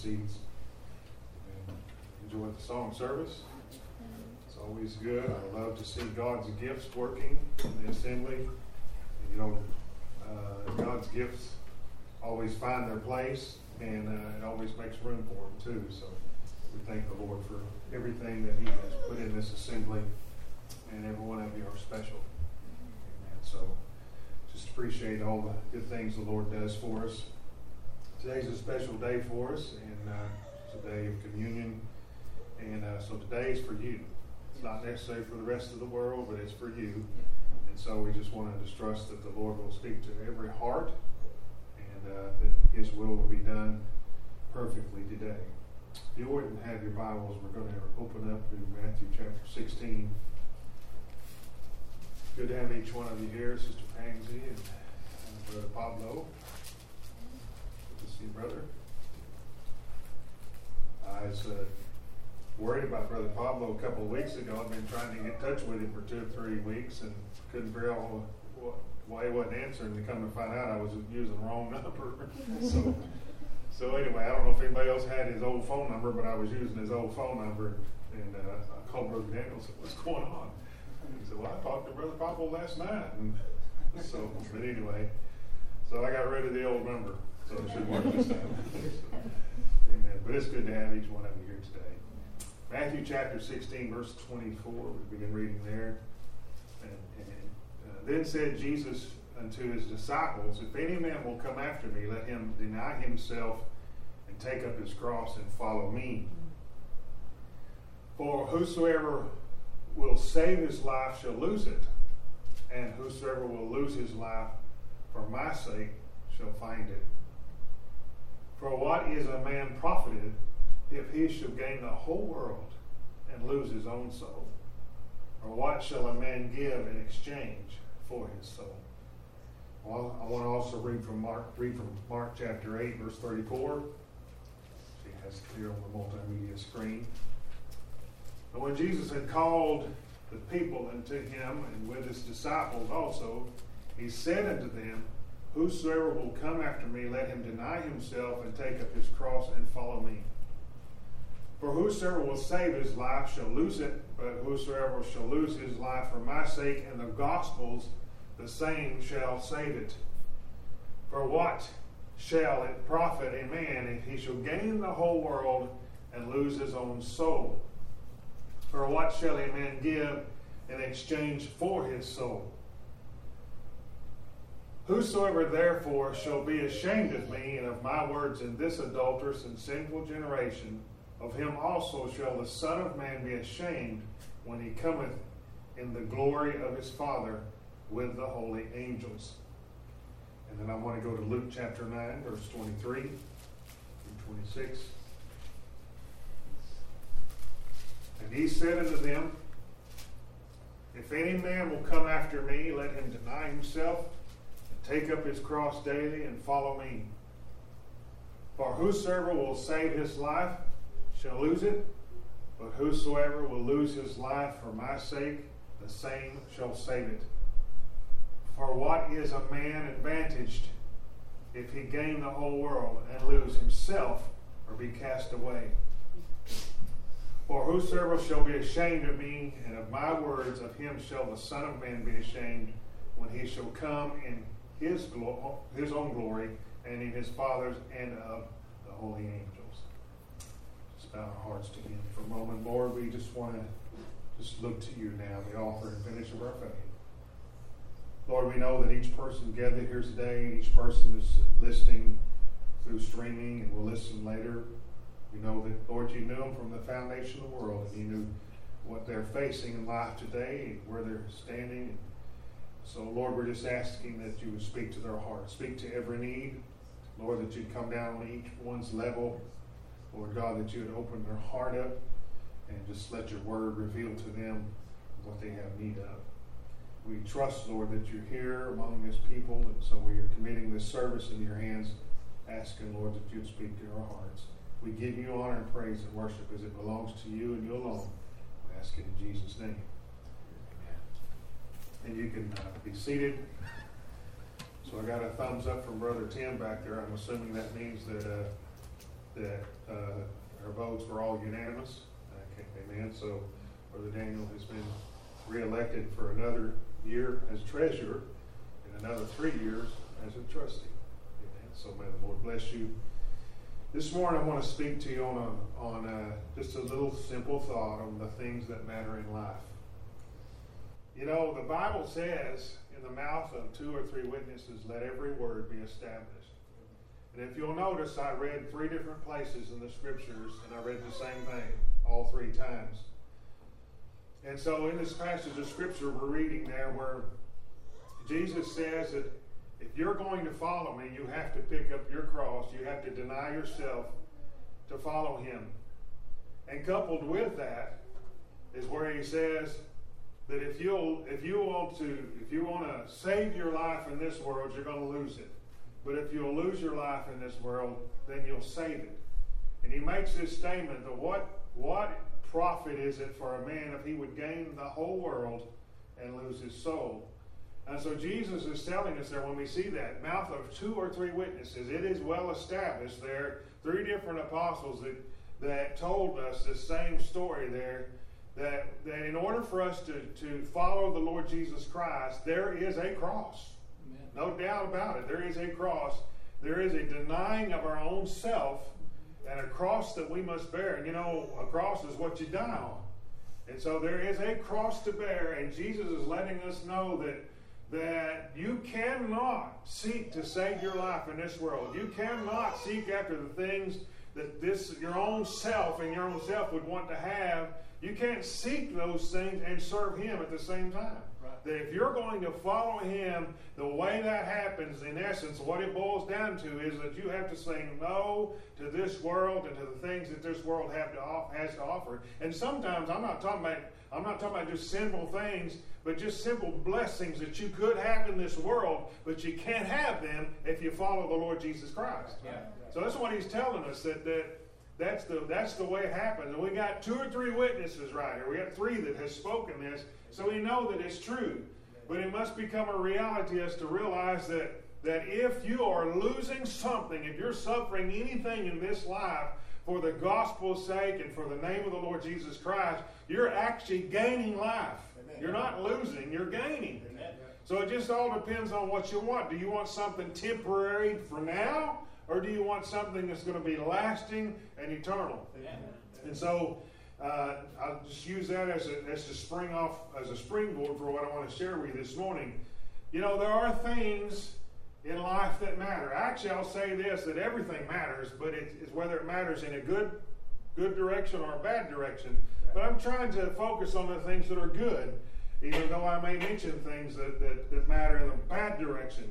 seats and enjoy the song service. It's always good. I love to see God's gifts working in the assembly. And, God's gifts always find their place, and it always makes room for them too. So we thank the Lord for everything that He has put in this assembly, and every one of you are special. Amen. So just appreciate all the good things the Lord does for us. Today's a special day for us, and it's a day of communion. And so today is for you. It's not necessarily for the rest of the world, but it's for you. And so we just want to trust that the Lord will speak to every heart, and that His will be done perfectly today. If you wouldn't have your Bibles, we're going to open up to Matthew chapter 16. Good to have each one of you here, Sister Pansy and Brother Pablo. Good to see you, brother. I was worried about Brother Pablo a couple of weeks ago. I've been trying to get in touch with him for 2 or 3 weeks and couldn't figure out why he wasn't answering. To come to find out I was using the wrong number. So anyway, I don't know if anybody else had his old phone number, but I was using his old phone number, and I called Brother Daniel and said, "What's going on?" And he said, "Well, I talked to Brother Pablo last night." And so, but anyway, so I got rid of the old number, so it should work this time. Amen. But it's good to have each one of you here today. Matthew chapter 16, verse 24, we begin reading there. Then said Jesus unto his disciples, If any man will come after me, let him deny himself and take up his cross and follow me. For whosoever will save his life shall lose it, and whosoever will lose his life for my sake shall find it. For what is a man profited if he shall gain the whole world and lose his own soul? Or what shall a man give in exchange for his soul? Well, I want to also read from Mark chapter 8, verse 34. She has it here on the multimedia screen. But when Jesus had called the people unto him, and with his disciples also, he said unto them, Whosoever will come after me, let him deny himself and take up his cross and follow me. For whosoever will save his life shall lose it, but whosoever shall lose his life for my sake and the gospel's, the same shall save it. For what shall it profit a man if he shall gain the whole world and lose his own soul? For what shall a man give in exchange for his soul? Whosoever therefore shall be ashamed of me and of my words in this adulterous and sinful generation, of him also shall the Son of Man be ashamed when he cometh in the glory of his Father with the holy angels. And then I want to go to Luke chapter 9, verse 23 and 26. And he said unto them, If any man will come after me, let him deny himself, and take up his cross daily, and follow me. For whosoever will save his life shall lose it, but whosoever will lose his life for my sake, the same shall save it. For what is a man advantaged if he gain the whole world and lose himself or be cast away? For whosoever shall be ashamed of me and of my words, of him shall the Son of Man be ashamed when he shall come in his own glory and in his Father's and of the holy angels. Just bow our hearts to him for a moment. Lord, we just want to just look to you now, the author and finisher of our faith. Lord, we know that each person gathered here today, each person is listening through streaming and will listen later. We know that, Lord, you knew them from the foundation of the world, and you knew what they're facing in life today, where they're standing. So, Lord, we're just asking that you would speak to their hearts, speak to every need. Lord, that you'd come down on each one's level. Lord God, that you would open their heart up and just let your word reveal to them what they have need of. We trust, Lord, that you're here among this people, and so we are committing this service in your hands, asking, Lord, that you'd speak to our hearts. We give you honor and praise and worship as it belongs to you and you alone. We ask it in Jesus' name. Amen. And you can be seated. So I got a thumbs up from Brother Tim back there. I'm assuming that means that that our votes were all unanimous. Amen. So Brother Daniel has been reelected for another year as treasurer and another 3 years as a trustee. Amen. So may the Lord bless you. This morning I want to speak to you on just a little simple thought on the things that matter in life. You know, the Bible says, in the mouth of 2 or 3 witnesses, let every word be established. And if you'll notice, I read 3 different places in the scriptures, and I read the same thing all 3 times. And so in this passage of scripture we're reading there where Jesus says that if you're going to follow me, you have to pick up your cross. You have to deny yourself to follow him. And coupled with that is where he says that if you want to save your life in this world, you're going to lose it. But if you'll lose your life in this world, then you'll save it. And he makes this statement that what profit is it for a man if he would gain the whole world and lose his soul? And so Jesus is telling us there, when we see that mouth of 2 or 3 witnesses, it is well established there. 3 different apostles that told us the same story there, that in order for us to follow the Lord Jesus Christ, there is a cross. Amen. No doubt about it. There is a cross. There is a denying of our own self and a cross that we must bear. And you know, a cross is what you die on. And so there is a cross to bear, and Jesus is letting us know that you cannot seek to save your life in this world. You cannot seek after the things that your own self and your own self would want to have. You can't seek those things and serve him at the same time. Right. That if you're going to follow him, the way that happens, in essence, what it boils down to is that you have to say no to this world and to the things that this world has to offer. And sometimes I'm not talking about just sinful things, but just simple blessings that you could have in this world, but you can't have them if you follow the Lord Jesus Christ. Yeah. So that's what he's telling us, that's the way it happens. And we got 2 or 3 witnesses right here. We got 3 that has spoken this, so we know that it's true. But it must become a reality as to realize that if you are losing something, if you're suffering anything in this life for the gospel's sake and for the name of the Lord Jesus Christ, you're actually gaining life. Amen. You're not losing, you're gaining. Amen. So it just all depends on what you want. Do you want something temporary for now, or do you want something that's going to be lasting and eternal? Amen. And so I'll just use that as a springboard for what I want to share with you this morning. You know, there are things in life that matter. Actually, I'll say this, that everything matters, but it's whether it matters in a good direction or a bad direction. But I'm trying to focus on the things that are good, even though I may mention things that matter in a bad direction.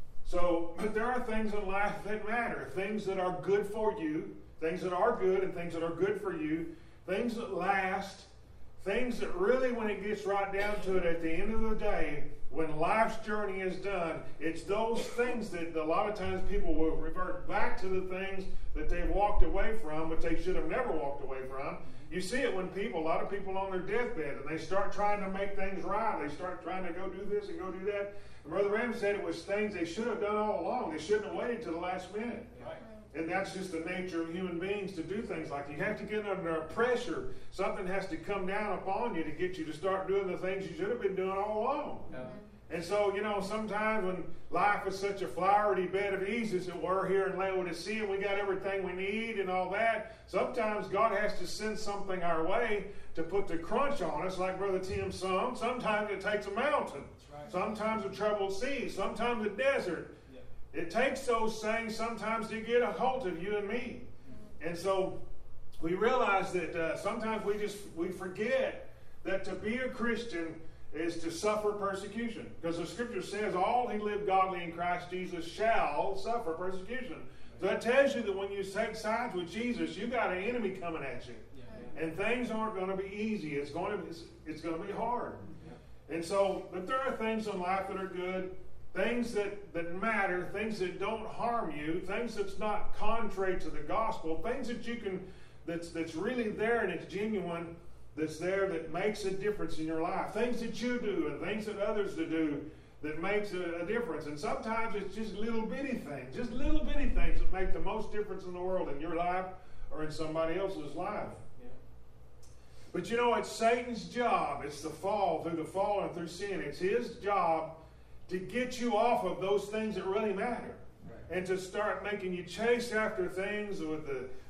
So, but there are things in life that matter, things that are good for you, things that are good and things that are good for you, things that last, things that really, when it gets right down to it at the end of the day, when life's journey is done, it's those things that a lot of times people will revert back to the things that they've walked away from, but they should have never walked away from. You see it when a lot of people on their deathbed, and they start trying to make things right. They start trying to go do this and go do that. And Brother Ram said it was things they should have done all along. They shouldn't have waited till the last minute. Right. And that's just the nature of human beings to do things like that. You have to get under pressure. Something has to come down upon you to get you to start doing the things you should have been doing all along. Yeah. And so, you know, sometimes when life is such a flowery bed of ease, as it were, here in Laodicea, and we got everything we need and all that, sometimes God has to send something our way to put the crunch on us, like Brother Tim sung. Sometimes it takes a mountain. Right. Sometimes a troubled sea. Sometimes a desert. Yeah. It takes those things sometimes to get a hold of you and me. Mm-hmm. And so we realize that sometimes we forget that to be a Christian is to suffer persecution. Because the scripture says, all who live godly in Christ Jesus shall suffer persecution. So that tells you that when you take sides with Jesus, you got an enemy coming at you. Yeah. And things aren't going to be easy. It's going to be hard. Yeah. And so, but there are things in life that are good, things that matter, things that don't harm you, things that's not contrary to the gospel, things that you can, that's really there and it's genuine, that's there that makes a difference in your life. Things that you do and things that others do that makes a difference. And sometimes it's just little bitty things that make the most difference in the world, in your life or in somebody else's life. Yeah. But it's Satan's job. It's the fall, through the fall and through sin. It's his job to get you off of those things that really matter. And to start making you chase after things with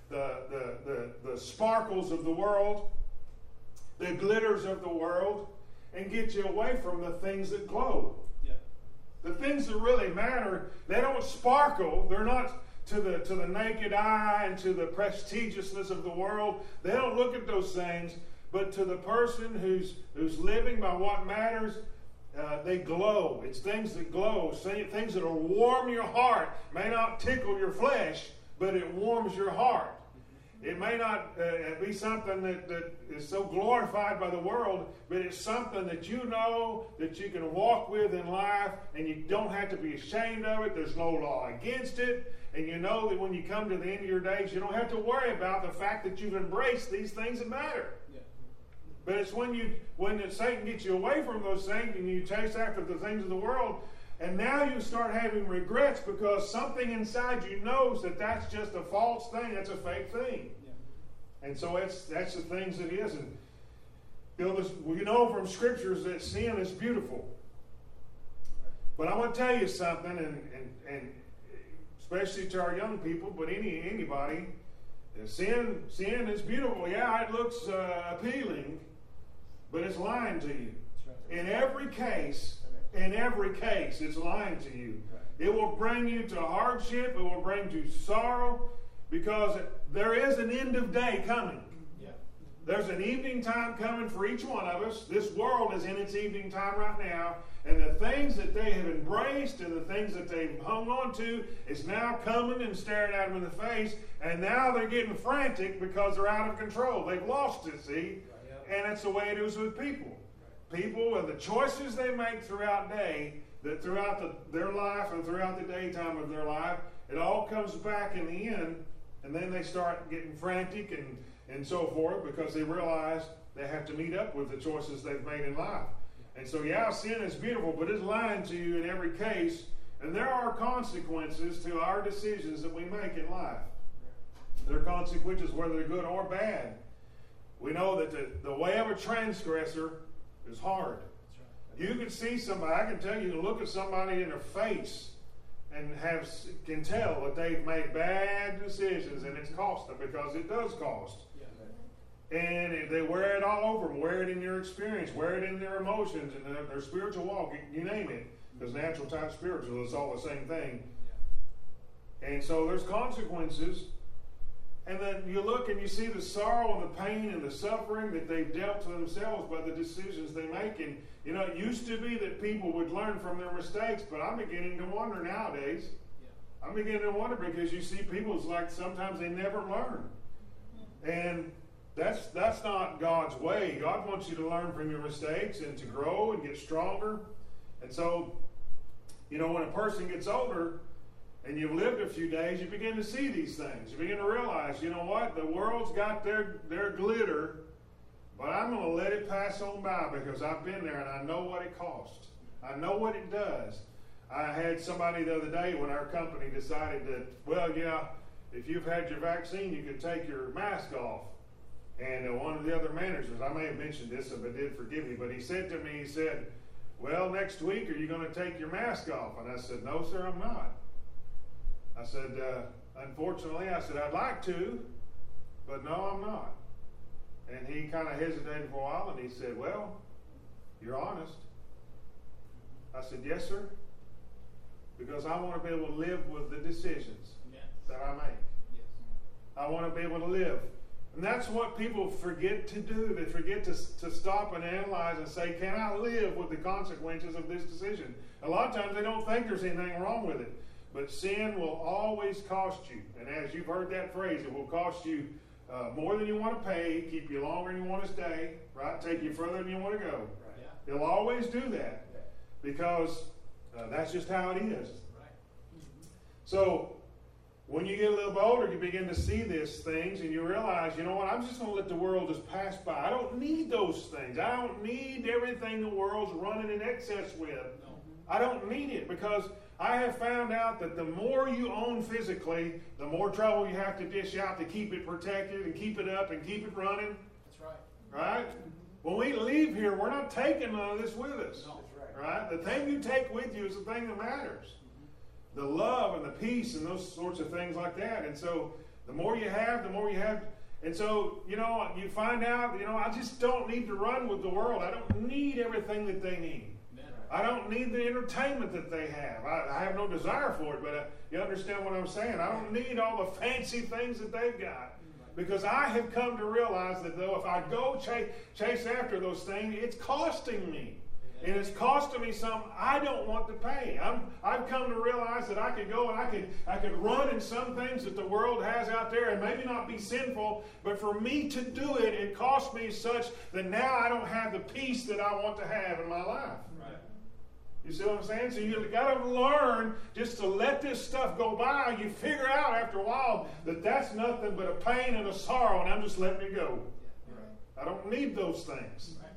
the sparkles of the world, the glitters of the world, and get you away from the things that glow. Yeah. The things that really matter, they don't sparkle. They're not to the naked eye and to the prestigiousness of the world. They don't look at those things, but to the person who's living by what matters, they glow. It's things that glow, things that will warm your heart. May not tickle your flesh, but it warms your heart. It may not be something that is so glorified by the world, but it's something that you know that you can walk with in life, and you don't have to be ashamed of it. There's no law against it, and you know that when you come to the end of your days, you don't have to worry about the fact that you've embraced these things that matter. Yeah. But it's when Satan gets you away from those things and you chase after the things of the world, and now you start having regrets because something inside you knows that that's just a false thing, that's a fake thing. Yeah. And so that's the things it is. And we know from scriptures that sin is beautiful. But I want to tell you something, and especially to our young people, but anybody, sin is beautiful. Yeah, it looks appealing, but it's lying to you. In every case, it's lying to you. It will bring you to hardship. It will bring you sorrow, because there is an end of day coming. Yeah. There's an evening time coming for each one of us. This world is in its evening time right now, and the things that they have embraced and the things that they've hung on to is now coming and staring at them in the face, and now they're getting frantic because they're out of control. They've lost it, see? And that's the way it is with people. People and the choices they make throughout their life and throughout the daytime of their life, it all comes back in the end, and then they start getting frantic and so forth, because they realize they have to meet up with the choices they've made in life. And so, yeah, sin is beautiful, but it's lying to you in every case, and there are consequences to our decisions that we make in life. There are consequences whether they're good or bad. We know that the way of a transgressor is hard. You can see somebody, I can tell you, look at somebody in their face and can tell that they've made bad decisions, and it's cost them, because it does cost. Yeah. And they wear it all over them, wear it in your experience, wear it in their emotions and their spiritual walk, you name it. Because natural type spiritual, it's all the same thing. Yeah. And so there's consequences. And then you look and you see the sorrow and the pain and the suffering that they've dealt to themselves by the decisions they make. And, it used to be that people would learn from their mistakes, but I'm beginning to wonder nowadays. Yeah. I'm beginning to wonder, because you see people, it's like sometimes they never learn. And that's not God's way. God wants you to learn from your mistakes and to grow and get stronger. And so, when a person gets older, and you've lived a few days, you begin to see these things. You begin to realize, you know what? The world's got their glitter, but I'm going to let it pass on by, because I've been there and I know what it costs. I know what it does. I had somebody the other day when our company decided that, well, yeah, if you've had your vaccine, you can take your mask off. And one of the other managers, I may have mentioned this, if I did, forgive me, but he said to me, well, next week, are you going to take your mask off? And I said, no, sir, I'm not. I said, unfortunately, I'd like to, but no, I'm not. And he kind of hesitated for a while, and he said, well, you're honest. I said, yes, sir, because I want to be able to live with the decisions that I make. Yes. I want to be able to live. And that's what people forget to do. They forget to stop and analyze and say, can I live with the consequences of this decision? A lot of times they don't think there's anything wrong with it. But sin will always cost you. And as you've heard that phrase, it will cost you more than you want to pay, keep you longer than you want to stay, right? Take you further than you want to go. Right. Yeah. It'll always do that, because that's just how it is. Right. Mm-hmm. So when you get a little bit older, you begin to see these things, and you realize, you know what, I'm just going to let the world just pass by. I don't need those things. I don't need everything the world's running in excess with. No. I don't need it, because I have found out that the more you own physically, the more trouble you have to dish out to keep it protected and keep it up and keep it running. That's right. Right? When we leave here, we're not taking none of this with us. No. That's right. Right? The thing you take with you is the thing that matters. The love and the peace and those sorts of things like that. And so the more you have, the more you have. And so, you find out, I just don't need to run with the world. I don't need everything that they need. Amen. I don't need the entertainment that they have. I have no desire for it, but you understand what I'm saying. I don't need all the fancy things that they've got. Because I have come to realize that though if I go chase after those things, it's costing me. And it's costing me something I don't want to pay. I've come to realize that I could go and I could run in some things that the world has out there and maybe not be sinful, but for me to do it, it costs me such that now I don't have the peace that I want to have in my life. Right. You see what I'm saying? So you've got to learn just to let this stuff go by. You figure out after a while that that's nothing but a pain and a sorrow, and I'm just letting it go. Right. I don't need those things. Right.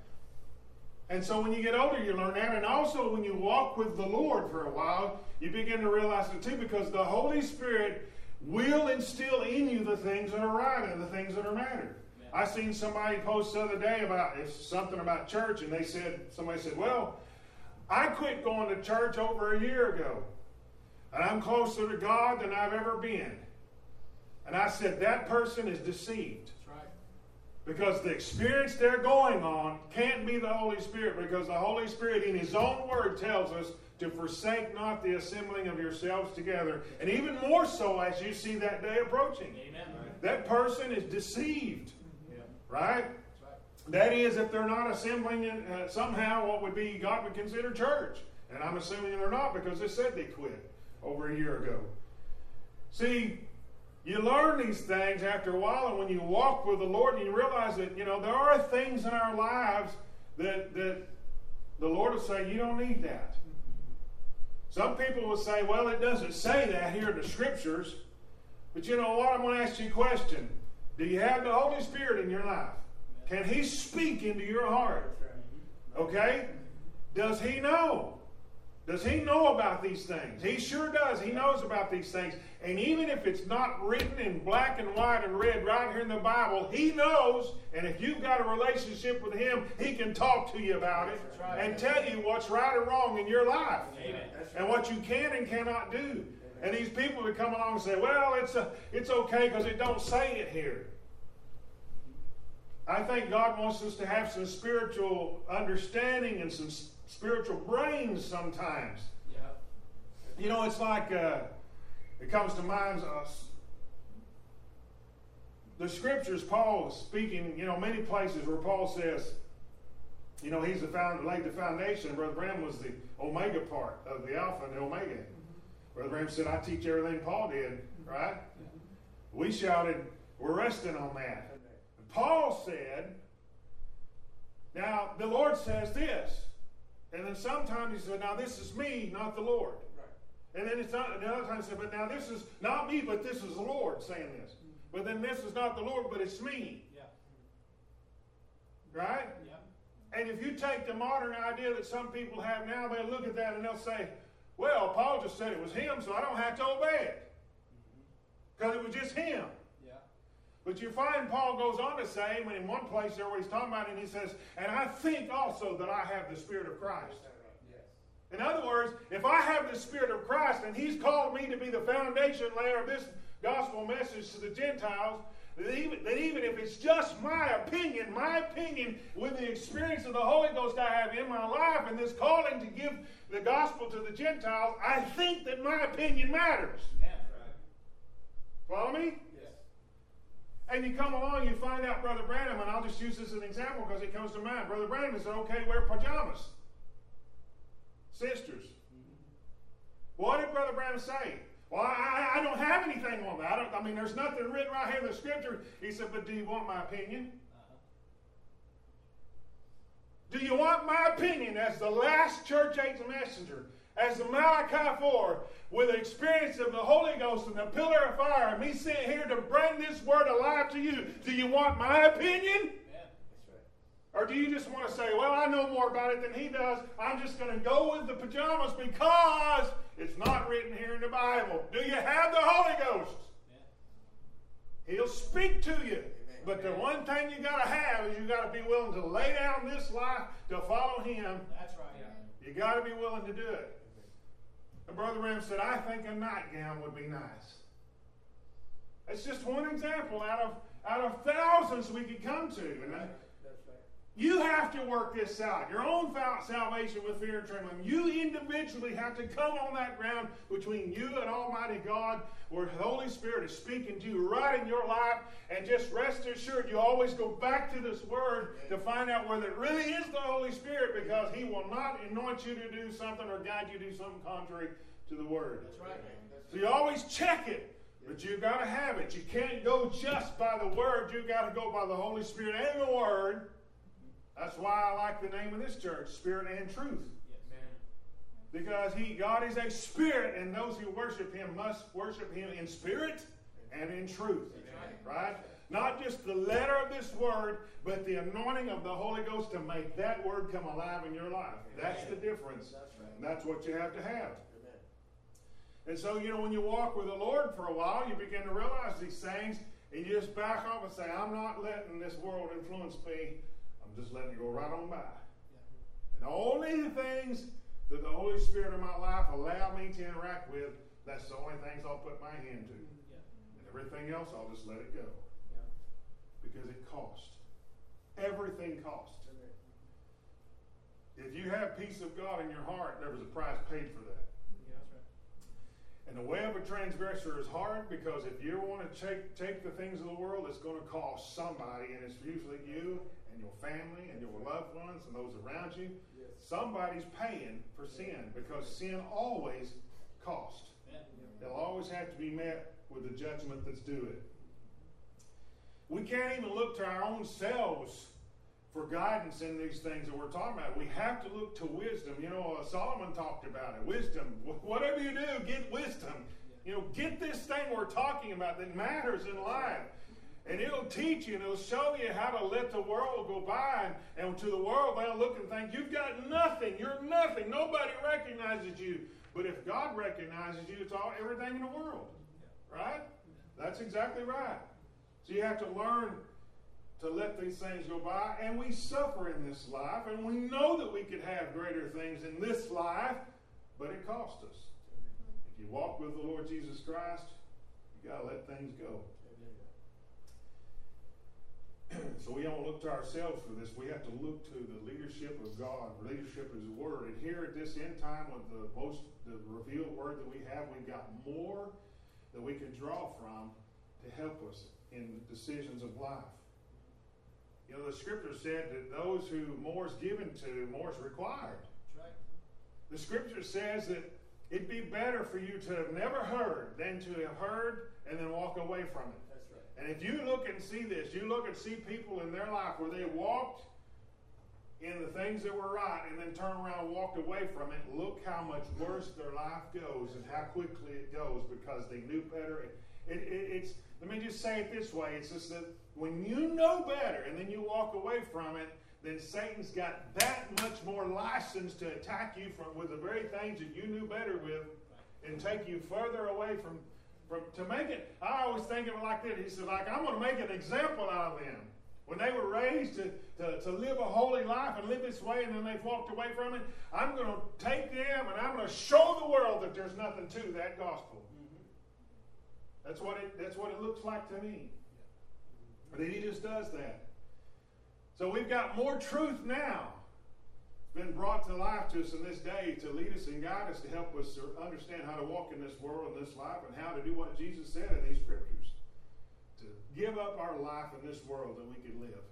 And so when you get older, you learn that. And also when you walk with the Lord for a while, you begin to realize it too, because the Holy Spirit will instill in you the things that are right and the things that are matter. I seen somebody post the other day about something about church, and somebody said, well, I quit going to church over a year ago, and I'm closer to God than I've ever been. And I said, that person is deceived. That's right. Because the experience they're going on can't be the Holy Spirit, because the Holy Spirit in His own word tells us to forsake not the assembling of yourselves together. And even more so as you see that day approaching. Amen. That person is deceived. Yeah. Right? That's right. That is, if they're not assembling in, somehow what would be God would consider church. And I'm assuming they're not, because they said they quit over a year ago. See, you learn these things after a while, and when you walk with the Lord, and you realize that, there are things in our lives that the Lord will say, you don't need that. Some people will say, well, it doesn't say that here in the Scriptures. But you know what? I'm going to ask you a question. Do you have the Holy Spirit in your life? Can He speak into your heart? Okay? Does He know? Does He know about these things? He sure does. He knows about these things. And even if it's not written in black and white and red right here in the Bible, He knows. And if you've got a relationship with Him, He can talk to you about it and tell you what's right or wrong in your life. Amen. And what you can and cannot do. And these people would come along and say, well, it's okay because it don't say it here. I think God wants us to have some spiritual understanding and some spiritual brains sometimes. Yeah. It's like, it comes to mind, the Scriptures, Paul is speaking, many places where Paul says, he's laid the foundation. Brother Branham was the Omega part of the Alpha and the Omega. Brother Branham said, I teach everything Paul did, right? We shouted, we're resting on that. And Paul said, now the Lord says this. And then sometimes he said, now this is me, not the Lord. And then it's not, another time he said, but now this is not me, but this is the Lord saying this. But then this is not the Lord, but it's me. Yeah. Right? Yeah. And if you take the modern idea that some people have now, they'll look at that and they'll say, well, Paul just said it was him, so I don't have to obey it. Because it was just him. Yeah. But you find Paul goes on to say, in one place there where he's talking about it, and he says, and I think also that I have the Spirit of Christ. In other words, if I have the Spirit of Christ and He's called me to be the foundation layer of this gospel message to the Gentiles, that even if it's just my opinion with the experience of the Holy Ghost I have in my life and this calling to give the gospel to the Gentiles, I think that my opinion matters. Yeah. Follow me? Yes. And you come along, you find out Brother Branham, and I'll just use this as an example because it comes to mind. Brother Branham said, okay, wear pajamas. Sisters. What did Brother Branham say? Well, I don't have anything on that. There's nothing written right here in the Scripture. He said, but do you want my opinion? Do you want my opinion as the last church age messenger, as the Malachi 4, with the experience of the Holy Ghost and the pillar of fire, and me sitting here to bring this word alive to you? Do you want my opinion? Yeah. That's right. Or do you just want to say, well, I know more about it than he does. I'm just going to go with the pajamas because it's not written here in the Bible. Do you have the Holy Ghost? Yeah. He'll speak to you. Amen. But the one thing you got to have is you got to be willing to lay down this life to follow him. That's right. Yeah. You got to be willing to do it. And Brother Ram said, I think a nightgown would be nice. That's just one example out of thousands we could come to. And you have to work this out. Your own salvation with fear and trembling. You individually have to come on that ground between you and Almighty God where the Holy Spirit is speaking to you right in your life. And just rest assured, you always go back to this Word to find out whether it really is the Holy Spirit, because He will not anoint you to do something or guide you to do something contrary to the Word. That's right. So you always check it. But you've got to have it. You can't go just by the Word. You've got to go by the Holy Spirit and the Word. That's why I like the name of this church, Spirit and Truth. Yes. Because God is a spirit, and those who worship Him must worship Him in spirit and in truth. Right? Not just the letter of this Word, but the anointing of the Holy Ghost to make that Word come alive in your life. That's the difference. And that's what you have to have. And so, when you walk with the Lord for a while, you begin to realize these things, and you just back off and say, I'm not letting this world influence me. I'm just letting it go right on by. Yeah. And only the things that the Holy Spirit in my life allow me to interact with, that's the only things I'll put my hand to. Yeah. And everything else, I'll just let it go. Yeah. Because it costs. Everything costs. If you have peace of God in your heart, there was a price paid for that. And the way of a transgressor is hard, because if you want to take the things of the world, it's going to cost somebody, and it's usually you and your family and your loved ones and those around you. Yes. Somebody's paying for sin, because sin always costs. Yeah. They'll always have to be met with the judgment that's due it. We can't even look to our own selves for guidance in these things that we're talking about. We have to look to wisdom. Solomon talked about it. Wisdom. Whatever you do, get wisdom. Get this thing we're talking about that matters in life. And it'll teach you, and it'll show you how to let the world go by. And to the world, they'll look and think, you've got nothing. You're nothing. Nobody recognizes you. But if God recognizes you, it's everything in the world. Right? That's exactly right. So you have to learn to let these things go by, and we suffer in this life, and we know that we could have greater things in this life, but it costs us. If you walk with the Lord Jesus Christ, you got to let things go. So we don't look to ourselves for this. We have to look to the leadership of God, leadership of His Word. And here at this end time, with the revealed Word that we have, we've got more that we can draw from to help us in the decisions of life. The Scripture said that those who more is given to, more is required. That's right. The Scripture says that it'd be better for you to have never heard than to have heard and then walk away from it. That's right. And if you look and see this, you look and see people in their life where they walked in the things that were right and then turned around and walked away from it, look how much worse their life goes and how quickly it goes, because they knew better. Let me just say it this way. It's just that when you know better and then you walk away from it, then Satan's got that much more license to attack you with the very things that you knew better with, and take you further away from to make it. I always think of it like this. He said, I'm going to make an example out of them. When they were raised to live a holy life and live this way, and then they've walked away from it, I'm going to take them and I'm going to show the world that there's nothing to that gospel. That's what it looks like to me. But He just does that. So we've got more truth now. It's been brought to life to us in this day to lead us and guide us, to help us to understand how to walk in this world and this life, and how to do what Jesus said in these Scriptures. To give up our life in this world that we could live.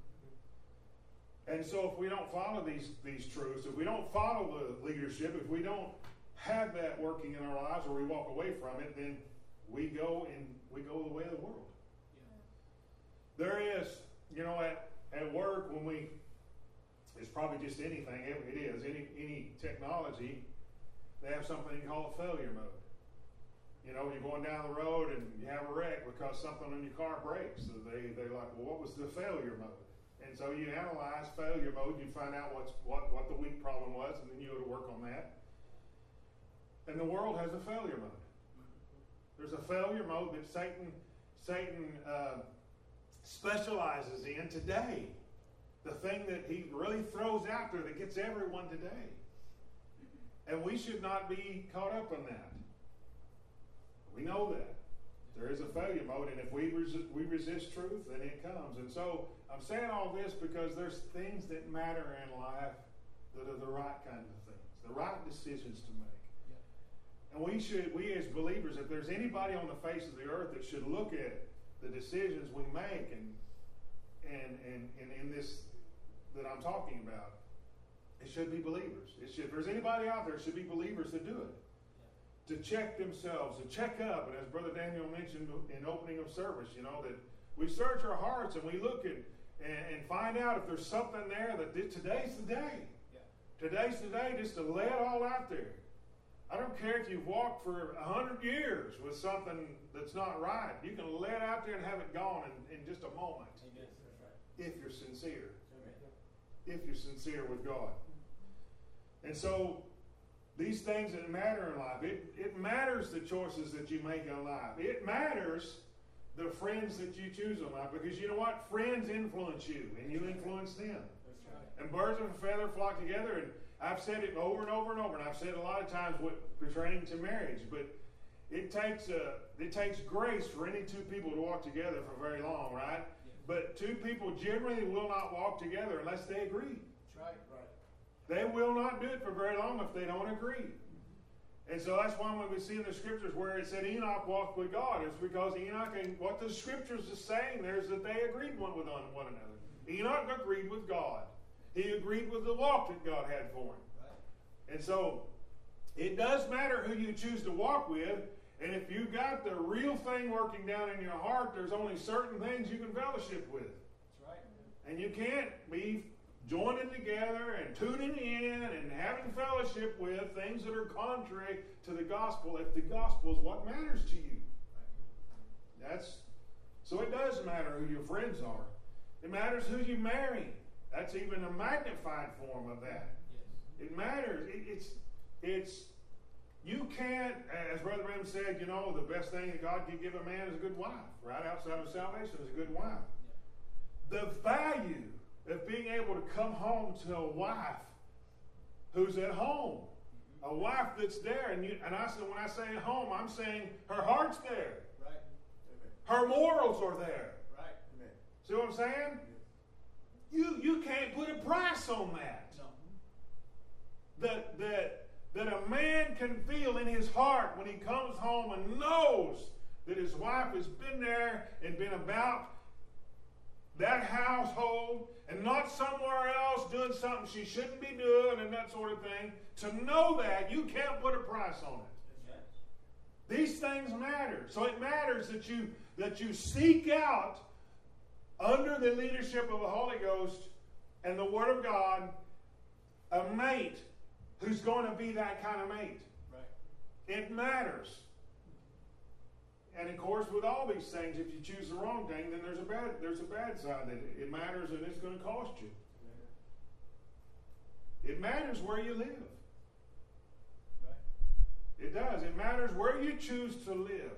And so if we don't follow these truths, if we don't follow the leadership, if we don't have that working in our lives, or we walk away from it, then we go the way of the world. Yeah. There is, at work, when it's probably just anything, it is, any technology, they have something called failure mode. You're going down the road and you have a wreck because something on your car breaks. So they're like, well, what was the failure mode? And so you analyze failure mode, you find out what the weak problem was, and then you go to work on that. And the world has a failure mode. There's a failure mode that Satan specializes in today. The thing that he really throws out there that gets everyone today. And we should not be caught up in that. We know that. There is a failure mode, and if we resist truth, then it comes. And so I'm saying all this because there's things that matter in life that are the right kind of things, the right decisions to make. And we as believers, if there's anybody on the face of the earth that should look at the decisions we make and in this that I'm talking about, it should be believers. If there's anybody out there, it should be believers that do it. To check themselves, to check up. And as Brother Daniel mentioned in opening of service, that we search our hearts and we look and find out if there's something there that today's the day. Yeah. Today's the day just to lay it all out there. I don't care if you've walked for 100 years with something that's not right. You can lay it out there and have it gone in just a moment. Amen. If you're sincere. Amen. If you're sincere with God. And so these things that matter in life, it matters the choices that you make in life. It matters the friends that you choose in life, because you know what? Friends influence you, and you influence them. That's right. And birds of a feather flock together. And I've said it over and over and over, and I've said it a lot of times pertaining to marriage. But it takes grace for any two people to walk together for very long, right? Yeah. But two people generally will not walk together unless they agree. That's right. Right. They will not do it for very long if they don't agree. And so that's why when we see in the scriptures where it said Enoch walked with God, it's because Enoch, and what the scriptures is saying there is that they agreed one with one another. Enoch agreed with God. He agreed with the walk that God had for him. Right. And so it does matter who you choose to walk with. And if you've got the real thing working down in your heart, there's only certain things you can fellowship with. That's right. And you can't be joining together and tuning in and having fellowship with things that are contrary to the gospel if the gospel is what matters to you. So it does matter who your friends are. It matters who you marry. That's even a magnified form of that. Yes. It matters. You can't, as Brother Branham said, the best thing that God can give a man is a good wife. Right outside of salvation is a good wife. Yeah. The value of being able to come home to a wife who's at home, a wife that's there, and I said, when I say home, I'm saying her heart's there, right? Her morals are there, right? Amen. See what I'm saying? You can't put a price on that. No. That a man can feel in his heart when he comes home and knows that his wife has been there and been about that household and not somewhere else doing something she shouldn't be doing and that sort of thing. To know that, you can't put a price on it. Yes. These things matter. So it matters that you seek out, under the leadership of the Holy Ghost and the Word of God, a mate who's going to be that kind of mate. Right. It matters. And of course, with all these things, if you choose the wrong thing, then there's a bad side that it matters and it's going to cost you. It matters where you live. Right. It does. It matters where you choose to live.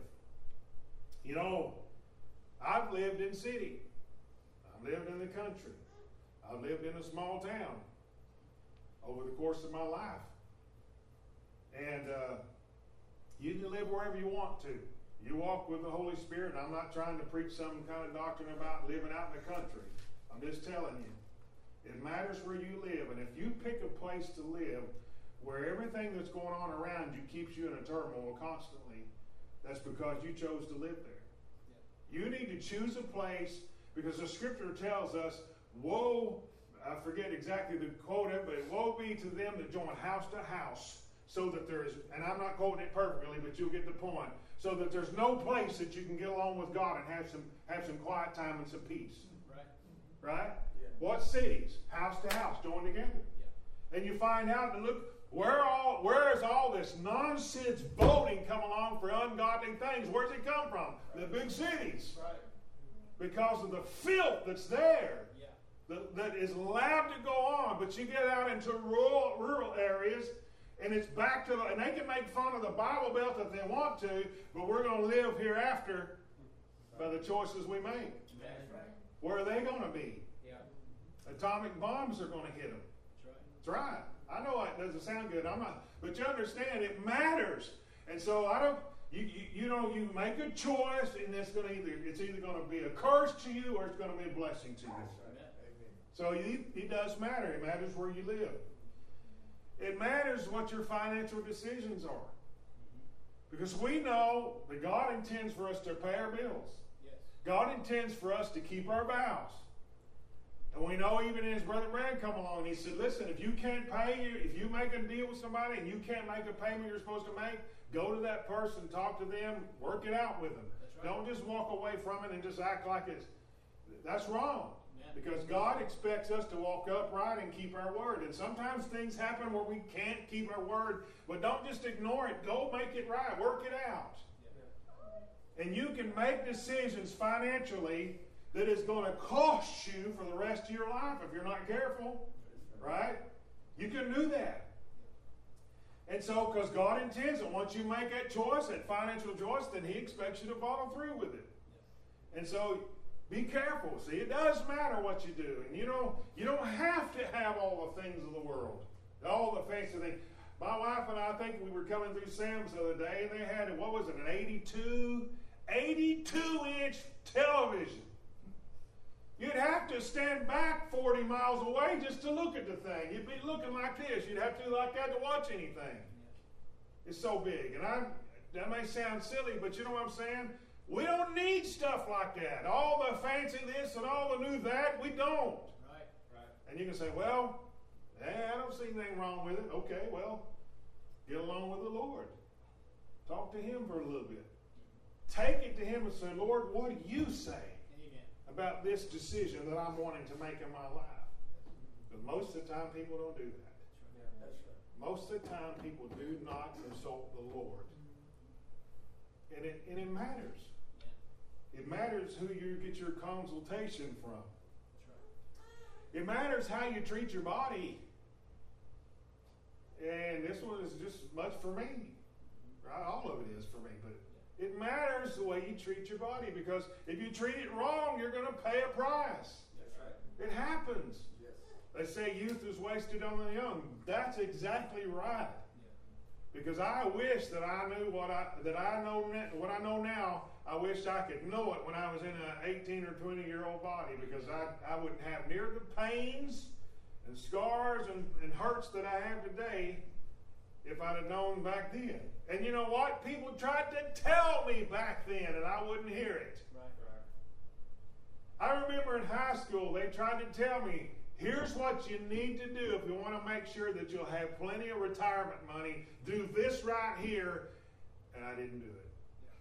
I've lived in city. I've lived in the country. I've lived in a small town over the course of my life. And you can live wherever you want to. You walk with the Holy Spirit, and I'm not trying to preach some kind of doctrine about living out in the country. I'm just telling you. It matters where you live. And if you pick a place to live where everything that's going on around you keeps you in a turmoil constantly, that's because you chose to live there. Yeah. You need to choose a place, because the Scripture tells us, woe, I forget exactly the quote, but woe be to them that join house to house, so that there is, and I'm not quoting it perfectly, but you'll get the point, so that there's no place that you can get along with God and have some quiet time and some peace. Right. Right? Yeah. What cities? House to house, join together. Yeah. And you find out, and look, where is all this nonsense voting come along for ungodly things? Where's it come from? Right. The big cities. Right. Because of the filth that's there. Yeah. that is allowed to go on, but you get out into rural areas, and it's back to and they can make fun of the Bible Belt if they want to, but we're going to live hereafter by the choices we make. That's right. Where are they going to be? Yeah. Atomic bombs are going to hit them. That's right. That's right. I know it doesn't sound good. I'm not, but you understand it matters. And so I don't. You make a choice, and it's either going to be a curse to you or it's going to be a blessing to you. Amen. So it does matter. It matters where you live. It matters what your financial decisions are. Because we know that God intends for us to pay our bills. Yes. God intends for us to keep our vows. And we know even as Brother Brad come along, and he said, listen, if you can't pay, if you make a deal with somebody and you can't make a payment you're supposed to make, go to that person, talk to them, work it out with them. That's right. Don't just walk away from it and just act like that's wrong. Yeah. Because God expects us to walk upright and keep our word. And sometimes things happen where we can't keep our word, but don't just ignore it. Go make it right. Work it out. Yeah. And you can make decisions financially that is going to cost you for the rest of your life if you're not careful. Right? You can do that. And so, because God intends it, once you make that choice, that financial choice, then He expects you to follow through with it. And so, be careful. See, it does matter what you do. And you don't have to have all the things of the world, all the fancy things. My wife and I think we were coming through Sam's the other day, and they had, what was it, an 82-inch television. You'd have to stand back 40 miles away just to look at the thing. You'd be looking like this. You'd have to do like that to watch anything. It's so big. And that may sound silly, but you know what I'm saying? We don't need stuff like that. All the fancy this and all the new that, we don't. Right. Right. And you can say, well, I don't see anything wrong with it. Okay, well, get along with the Lord. Talk to Him for a little bit. Take it to Him and say, Lord, what do you say about this decision that I'm wanting to make in my life? But most of the time, people don't do that. Yeah, that's right. Most of the time, people do not consult the Lord. And it matters. Yeah. It matters who you get your consultation from. That's right. It matters how you treat your body. And this one is just much for me. Right? All of it is for me. But it matters the way you treat your body, because if you treat it wrong, you're going to pay a price. That's right. It happens. Yes. They say youth is wasted on the young. That's exactly right. Yeah. Because I wish that I knew what I know now. I wish I could know it when I was in an 18 or 20-year-old body, because I wouldn't have near the pains and scars and hurts that I have today if I'd have known back then. And you know what? People tried to tell me back then, and I wouldn't hear it. Right. Right. I remember in high school, they tried to tell me, here's what you need to do if you want to make sure that you'll have plenty of retirement money. Do this right here. And I didn't do it.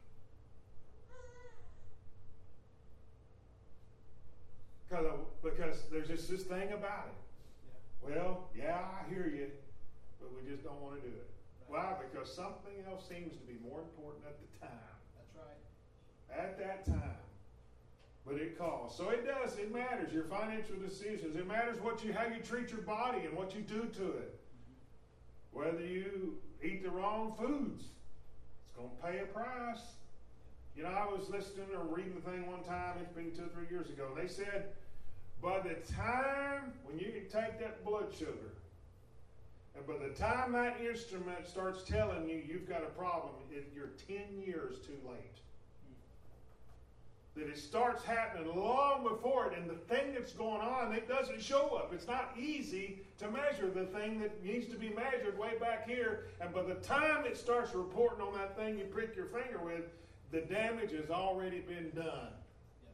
Because there's just this thing about it. Yeah. Well, yeah, I hear you, but we just don't want to do it. Right. Why? Because something else seems to be more important at the time. That's right. At that time. But it costs. So it does. It matters. Your financial decisions. It matters how you treat your body and what you do to it. Whether you eat the wrong foods, it's going to pay a price. You know, I was listening or reading the thing one time. It's been 2 or 3 years ago. And they said, by the time when you can take that blood sugar, and by the time that instrument starts telling you you've got a problem, you're 10 years too late. That it starts happening long before it, and the thing that's going on, it doesn't show up. It's not easy to measure the thing that needs to be measured way back here, and by the time it starts reporting on that thing you prick your finger with, the damage has already been done. Yeah.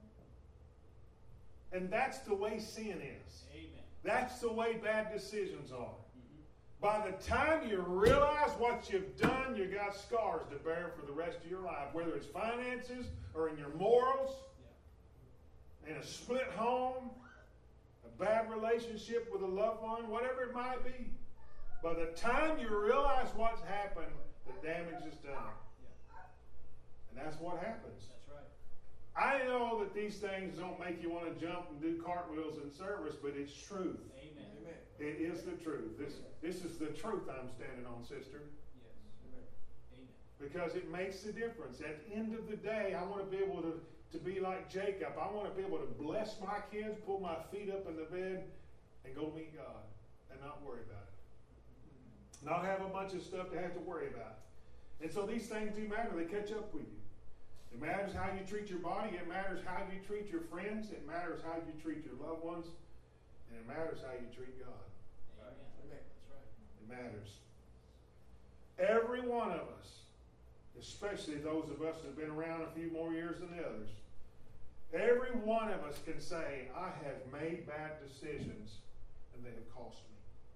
And that's the way sin is. Amen. That's the way bad decisions are. By the time you realize what you've done, you got scars to bear for the rest of your life, whether it's finances or in your morals, in a split home, a bad relationship with a loved one, whatever it might be. By the time you realize what's happened, the damage is done. Yeah. And that's what happens. That's right. I know that these things don't make you want to jump and do cartwheels in service, but it's truth. Amen. Amen. It is the truth. This is the truth I'm standing on, sister. Yes. Amen. Amen. Because it makes a difference. At the end of the day, I want to be able to be like Jacob. I want to be able to bless my kids, pull my feet up in the bed, and go meet God and not worry about it. Not have a bunch of stuff to have to worry about. And so these things do matter. They catch up with you. It matters how you treat your body. It matters how you treat your friends. It matters how you treat your loved ones. And it matters how you treat God. Amen. Amen. That's right. It matters. Every one of us, especially those of us that have been around a few more years than the others, every one of us can say, I have made bad decisions and they have cost me.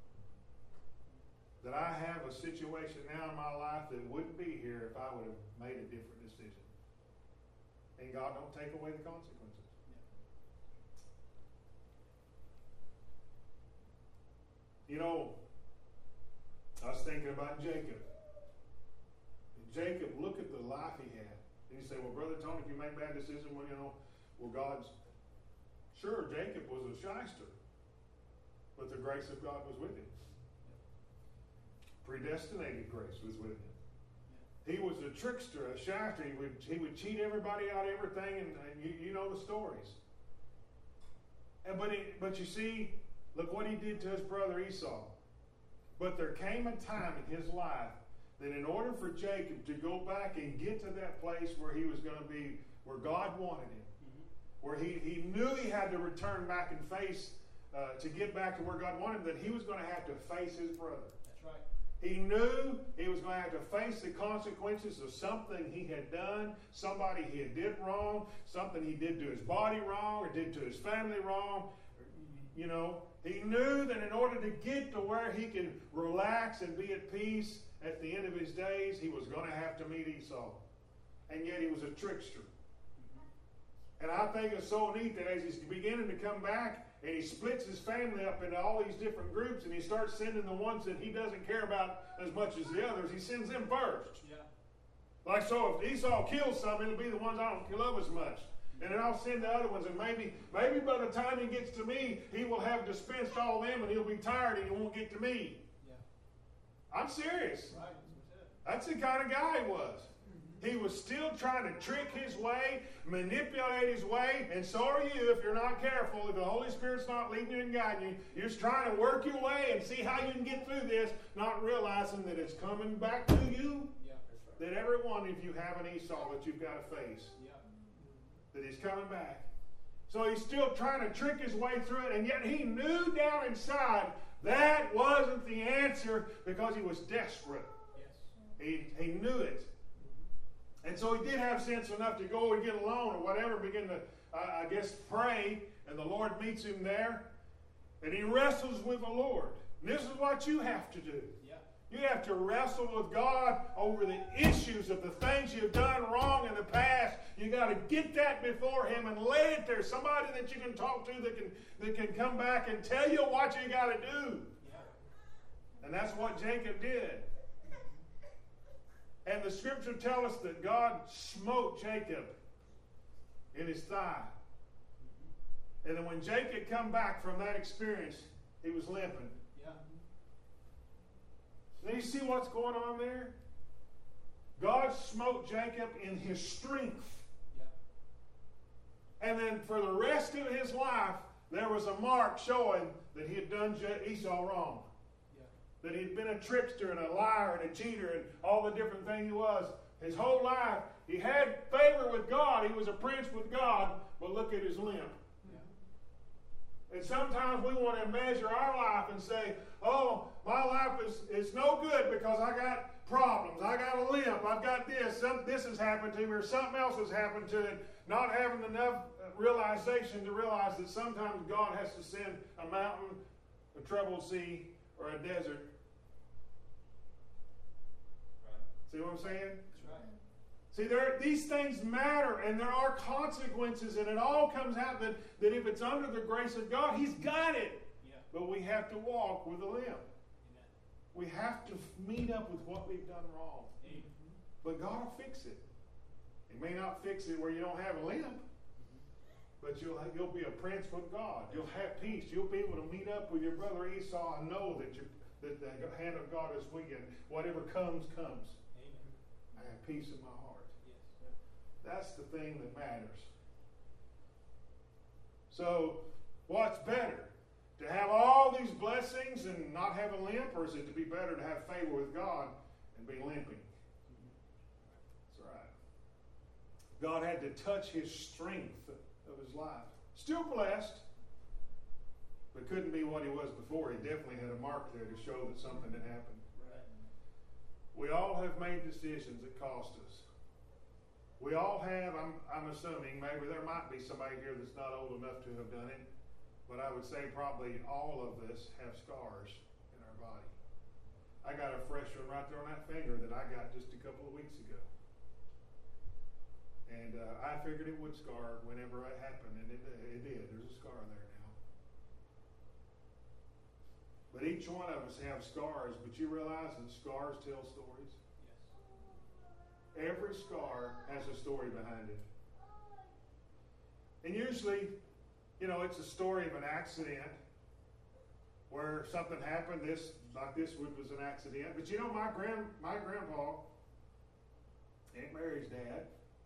That I have a situation now in my life that wouldn't be here if I would have made a different decision. And God don't take away the consequences. You know, I was thinking about Jacob. And Jacob, look at the life he had. And you say, well, Brother Tony, if you make bad decisions, well, God's... Sure, Jacob was a shyster. But the grace of God was with him. Predestinated grace was with him. He was a trickster, a shyster. He would cheat everybody out of everything, and you know the stories. But you see, look what he did to his brother Esau. But there came a time in his life that in order for Jacob to go back and get to that place where he was going to be, where God wanted him, where he knew he had to return back and face, to get back to where God wanted him, that he was going to have to face his brother. That's right. He knew he was going to have to face the consequences of something he had done, somebody he had did wrong, something he did to his body wrong or did to his family wrong. You know, he knew that in order to get to where he could relax and be at peace at the end of his days, he was going to have to meet Esau. And yet he was a trickster. And I think it's so neat that as he's beginning to come back, and he splits his family up into all these different groups, and he starts sending the ones that he doesn't care about as much as the others. He sends them first. Yeah. Like so, if Esau kills some, it'll be the ones I don't love as much. And then I'll send the other ones, and maybe by the time he gets to me, he will have dispensed all of them, and he'll be tired, and he won't get to me. Yeah. I'm serious. Right. That's the kind of guy he was. He was still trying to trick his way, manipulate his way, and so are you if you're not careful. If the Holy Spirit's not leading you and guiding you, you're just trying to work your way and see how you can get through this, not realizing that it's coming back to you. Yeah. That's right. That every one of you have an Esau that you've got to face. Yeah. That he's coming back. So he's still trying to trick his way through it, and yet he knew down inside that wasn't the answer because he was desperate. Yes. He knew it. And so he did have sense enough to go and get alone or whatever, begin to, pray, and the Lord meets him there, and he wrestles with the Lord. And this is what you have to do. Yeah. You have to wrestle with God over the issues of the things you've done wrong in the past. You got to get that before him and lay it there. Somebody that you can talk to that can come back and tell you what you got to do. Yeah. And that's what Jacob did. And the scripture tells us that God smote Jacob in his thigh. And then when Jacob come back from that experience, he was limping. Yeah. Now you see what's going on there? God smote Jacob in his strength. Yeah. And then for the rest of his life, there was a mark showing that he had done Esau wrong. That he'd been a trickster and a liar and a cheater and all the different things he was. His whole life, he had favor with God. He was a prince with God, but look at his limp. Yeah. And sometimes we want to measure our life and say, oh, my life is no good because I got problems. I got a limp. I've got this. This has happened to me or something else has happened to it. Not having enough realization to realize that sometimes God has to send a mountain, a troubled sea, or a desert. Right. See what I'm saying? That's right. See, these things matter, and there are consequences, and it all comes out that if it's under the grace of God, He's got it. Yeah. But we have to walk with a limp. Amen. We have to meet up with what we've done wrong. Amen. But God will fix it. He may not fix it where you don't have a limp, but you'll be a prince with God. You'll have peace. You'll be able to meet up with your brother Esau and know that the hand of God is with you, and whatever comes. Amen. I have peace in my heart. Yes. That's the thing that matters. So, what's better? To have all these blessings and not have a limp, or is it to be better to have favor with God and be limping? That's right. God had to touch his strength of his life. Still blessed, but couldn't be what he was before. He definitely had a mark there to show that something had happened. Right. We all have made decisions that cost us. We all have, I'm assuming, maybe there might be somebody here that's not old enough to have done it, but I would say probably all of us have scars in our body. I got a fresh one right there on that finger that I got just a couple of weeks ago. And I figured it would scar whenever it happened, and it did. There's a scar there now. But each one of us have scars, but you realize that scars tell stories? Yes. Every scar has a story behind it. And usually, it's a story of an accident where something happened. This was an accident. But my grandpa, Aunt Mary's dad,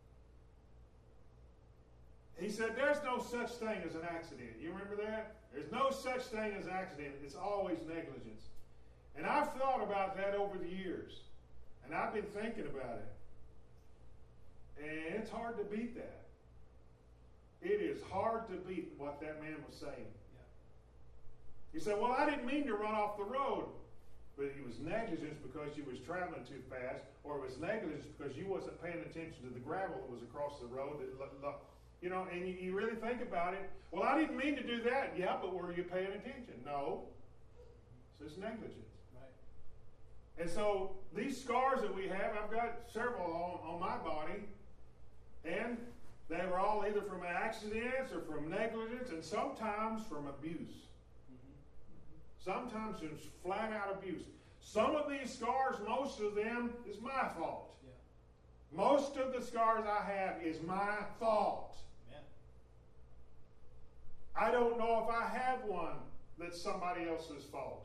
he said there's no such thing as an accident. You remember that? There's no such thing as accident. It's always negligence. And I've thought about that over the years. And I've been thinking about it. And it's hard to beat that. It is hard to beat what that man was saying. Yeah. He said, well, I didn't mean to run off the road. But it was negligence because you was traveling too fast, or it was negligence because you wasn't paying attention to the gravel that was across the road. And you really think about it. Well, I didn't mean to do that. Yeah, but were you paying attention? No. So it's negligence. Right. And so these scars that we have, I've got several on my body, and they were all either from accidents or from negligence, and sometimes from abuse. Sometimes it's flat out abuse. Some of these scars, most of them, is my fault. Yeah. Most of the scars I have is my fault. Amen. I don't know if I have one that's somebody else's fault.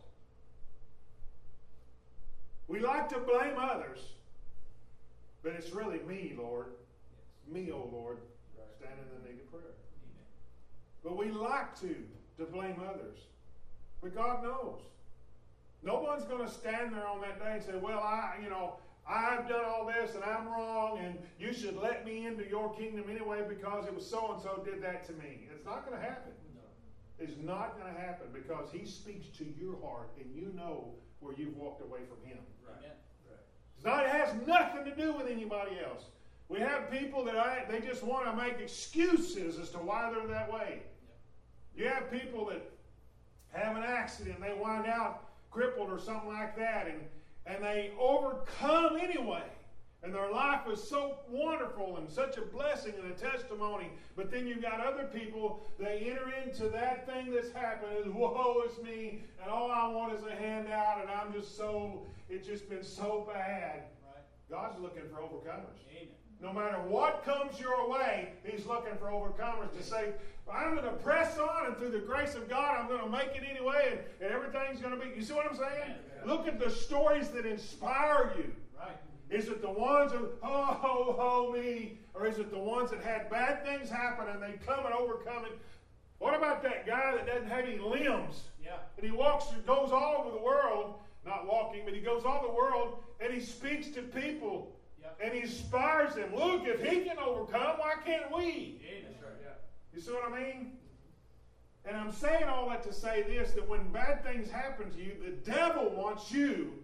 We like to blame others, but it's really me, Lord. Yes. Me, oh Lord, Right. standing in the need of prayer. Amen. But we like to blame others. But God knows. No one's going to stand there on that day and say, well, I've done all this and I'm wrong and you should let me into your kingdom anyway because it was so-and-so did that to me. It's not going to happen. No. It's not going to happen because he speaks to your heart and you know where you've walked away from him. Right. Amen. Right. It has nothing to do with anybody else. We have people that they just want to make excuses as to why they're that way. Yeah. You have people that have an accident, they wind out crippled or something like that, and they overcome anyway. And their life was so wonderful and such a blessing and a testimony. But then you've got other people, they enter into that thing that's happened and woe is me, and all I want is a handout, and it's just been so bad. Right. God's looking for overcomers. Amen. No matter what comes your way, he's looking for overcomers to say, I'm going to press on, and through the grace of God, I'm going to make it anyway, and everything's going to be... You see what I'm saying? Yeah. Look at the stories that inspire you. Right. Is it the ones of, ho, me, or is it the ones that had bad things happen and they come and overcome it? What about that guy that doesn't have any limbs? Yeah. And he goes all over the world, not walking, but he goes all over the world, and he speaks to people. Yep. And he inspires them. Look, if he can overcome, why can't we? Amen. That's right. Yeah. You see what I mean? And I'm saying all that to say this, that when bad things happen to you, the devil wants you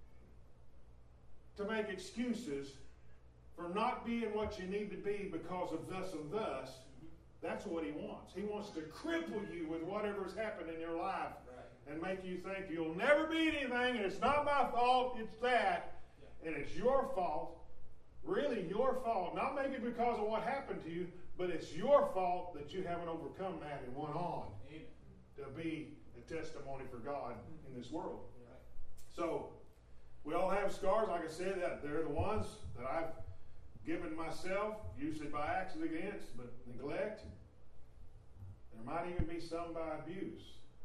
to make excuses for not being what you need to be because of thus and thus. That's what he wants. He wants to cripple you with whatever's happened in your life. Right. And make you think you'll never be anything, and it's not my fault, it's that. Yeah. And it's your fault. Really your fault. Not maybe because of what happened to you, but it's your fault that you haven't overcome that and went on Amen. to be a testimony for God in this world. Right. So, we all have scars, like I said, that they're the ones that I've given myself, usually by accident, but neglect. There might even be some by abuse.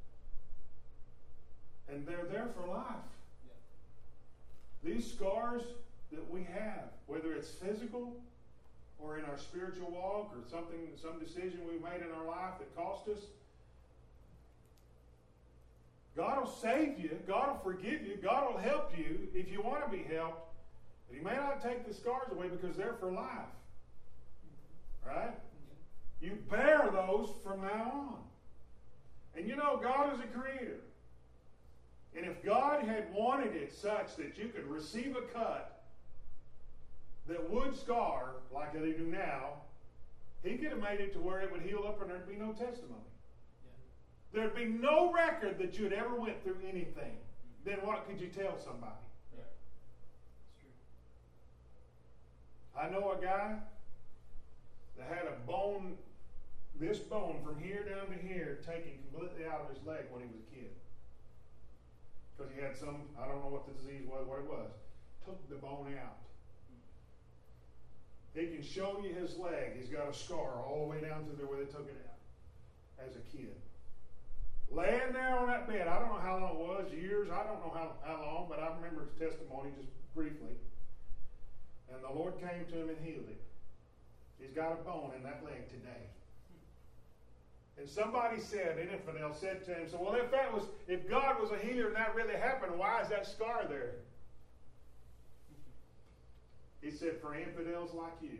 And they're there for life. Yeah. These scars that we have, whether it's physical or in our spiritual walk or some decision we made in our life that cost us, God will save you. God will forgive you. God will help you if you want to be helped. But He may not take the scars away because they're for life. Right? You bear those from now on. And you know, God is a creator. And if God had wanted it such that you could receive a cut that would scar like they do now, He could have made it to where it would heal up and there'd be no testimony. There'd be no record that you'd ever went through anything. Then what could you tell somebody? Yeah. It's true. I know a guy that had a bone, this bone from here down to here, taken completely out of his leg when he was a kid. Because he had some, I don't know what the disease was, what it was. Took the bone out. He can show you his leg. He's got a scar all the way down to there where they took it out as a kid. Laying there on that bed, I don't know how long it was, years, I don't know how long, but I remember his testimony just briefly. And the Lord came to him and healed him. He's got a bone in that leg today. And somebody said, an infidel said to him, so, well, if God was a healer and that really happened, why is that scar there? He said, for infidels like you.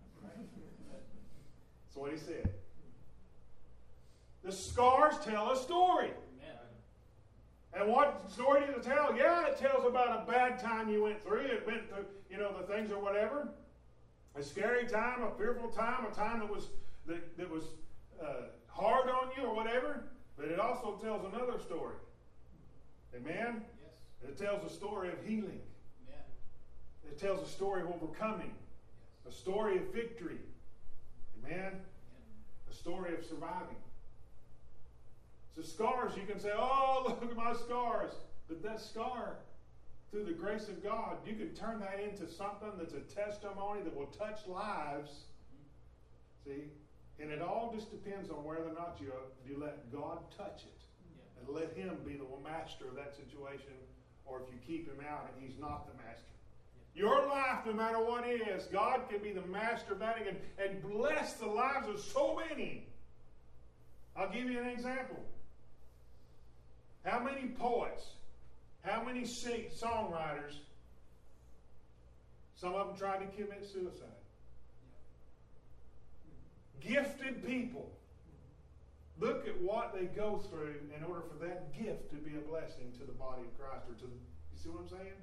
That's what he said. The scars tell a story. Amen. And what story does it tell? Yeah, it tells about a bad time you went through. It went through, the things or whatever. A scary time, a fearful time, a time that was hard on you or whatever. But it also tells another story. Amen? Yes. It tells a story of healing. Amen. It tells a story of overcoming. Yes. A story of victory. Amen? Amen. A story of surviving. So scars, you can say, oh, look at my scars. But that scar, through the grace of God, you can turn that into something that's a testimony that will touch lives. See? And it all just depends on whether or not you let God touch it. Yeah. And let Him be the master of that situation. Or if you keep Him out and He's not the master. Your life, no matter what it is, God can be the master of that and bless the lives of so many. I'll give you an example. How many poets, how many songwriters, some of them tried to commit suicide. Gifted people. Look at what they go through in order for that gift to be a blessing to the body of Christ. You see what I'm saying?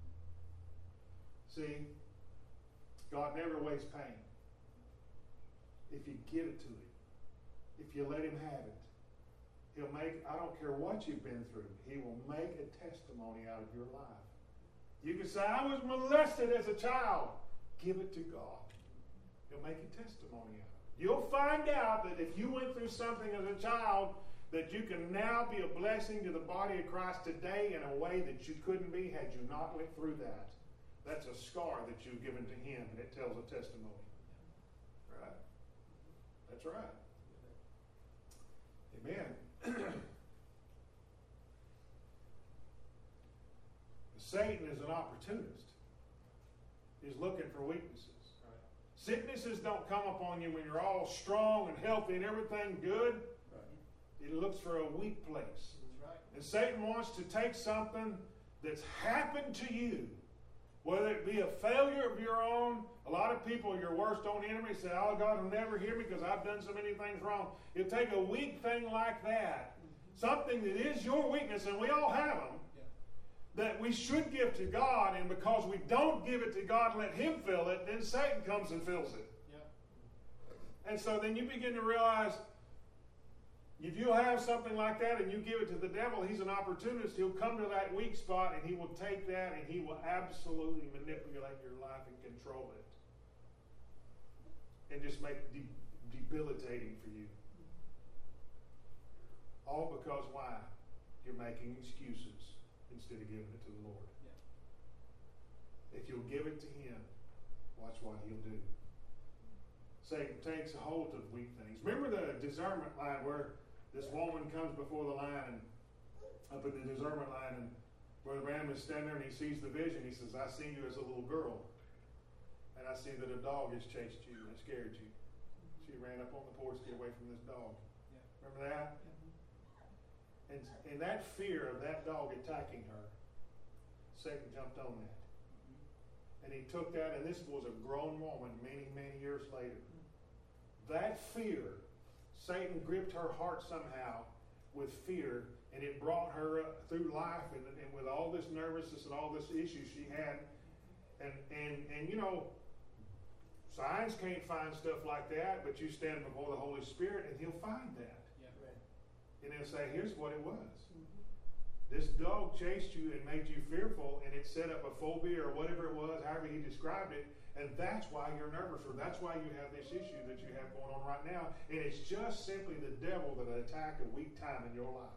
See, God never wastes pain. If you give it to Him, if you let Him have it, He'll make, I don't care what you've been through, He will make a testimony out of your life. You can say, I was molested as a child. Give it to God. He'll make a testimony out of it. You'll find out that if you went through something as a child, that you can now be a blessing to the body of Christ today in a way that you couldn't be had you not went through that. That's a scar that you've given to Him, and it tells a testimony. Right? That's right. Amen. Satan is an opportunist. He's looking for weaknesses. Right. Sicknesses don't come upon you when you're all strong and healthy and everything good. Right. It looks for a weak place. That's right. And Satan wants to take something that's happened to you, whether it be a failure of your own. A lot of people, your worst own enemy, say, oh, God will never hear me because I've done so many things wrong. He'll take a weak thing like that, something that is your weakness, and we all have them, that we should give to God, and because we don't give it to God and let Him fill it, then Satan comes and fills it. Yeah. And so then you begin to realize, if you have something like that and you give it to the devil, he's an opportunist. He'll come to that weak spot and he will take that and he will absolutely manipulate your life and control it. And just make it debilitating for you. All because why? You're making excuses instead of giving it to the Lord. Yeah. If you'll give it to Him, watch what he'll do. Satan takes a hold of weak things. Remember the discernment line where this woman comes before the line and up in the discernment line, and Brother Branham is standing there and he sees the vision. He says, I seen you as a little girl, and I see that a dog has chased you and scared you. She ran up on the porch to get away from this dog. Yeah. Remember that? And that fear of that dog attacking her, Satan jumped on that. And he took that, and this was a grown woman many, many years later. That fear, Satan gripped her heart somehow with fear, and it brought her through life and with all this nervousness and all this issues she had. And you know, science can't find stuff like that, but you stand before the Holy Spirit and he'll find that. Yeah. Right. And he'll say, here's what it was. This dog chased you and made you fearful, and it set up a phobia or whatever it was, however he described it, and that's why you're nervous, or that's why you have this issue that you have going on right now. And it's just simply the devil that attacked a weak time in your life.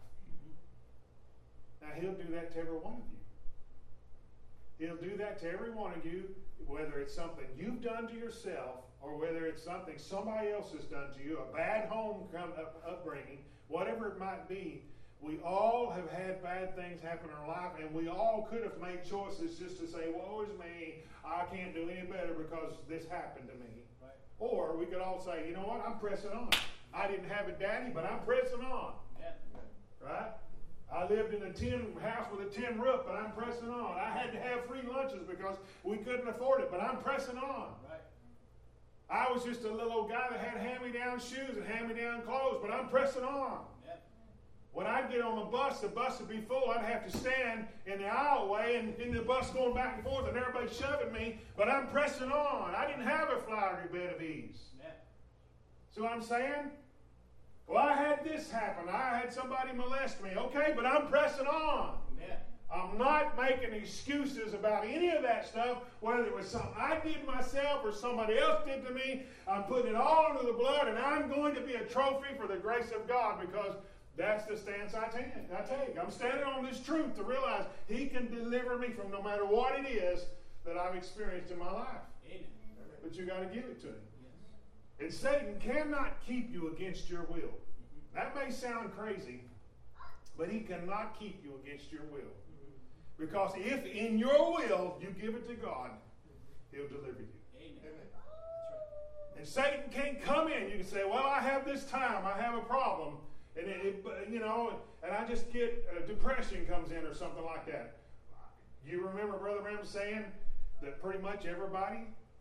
Now, he'll do that to every one of you. He'll do that to every one of you, whether it's something you've done to yourself or whether it's something somebody else has done to you, a bad home upbringing, whatever it might be. We all have had bad things happen in our life, and we all could have made choices just to say, woe is me, I can't do any better because this happened to me. Right. Or we could all say, you know what, I'm pressing on. I didn't have it, Daddy, but I'm pressing on. Yeah. Right? I lived in a tin house with a tin roof, but I'm pressing on. I had to have free lunches because we couldn't afford it, but I'm pressing on. Right. I was just a little old guy that had hand-me-down shoes and hand-me-down clothes, but I'm pressing on. Yeah. When I'd get on the bus would be full. I'd have to stand in the aisleway and in the bus going back and forth and everybody shoving me, but I'm pressing on. I didn't have a flowery bed of ease. Yeah. See what I'm saying? Well, I had this happen. I had somebody molest me. Okay, but I'm pressing on. Yeah. I'm not making excuses about any of that stuff, whether it was something I did myself or somebody else did to me. I'm putting it all under the blood, and I'm going to be a trophy for the grace of God, because that's the stance I take. I'm standing on this truth to realize He can deliver me from no matter what it is that I've experienced in my life. Amen. But you got to give it to Him. Yes. And Satan cannot keep you against your will. That may sound crazy, but he cannot keep you against your will. Because if in your will you give it to God, He'll deliver you. Amen. That's right. And Satan can't come in. You can say, well, I have this time, I have a problem, and and I just get depression comes in or something like that. You remember Brother Branham saying that pretty much everybody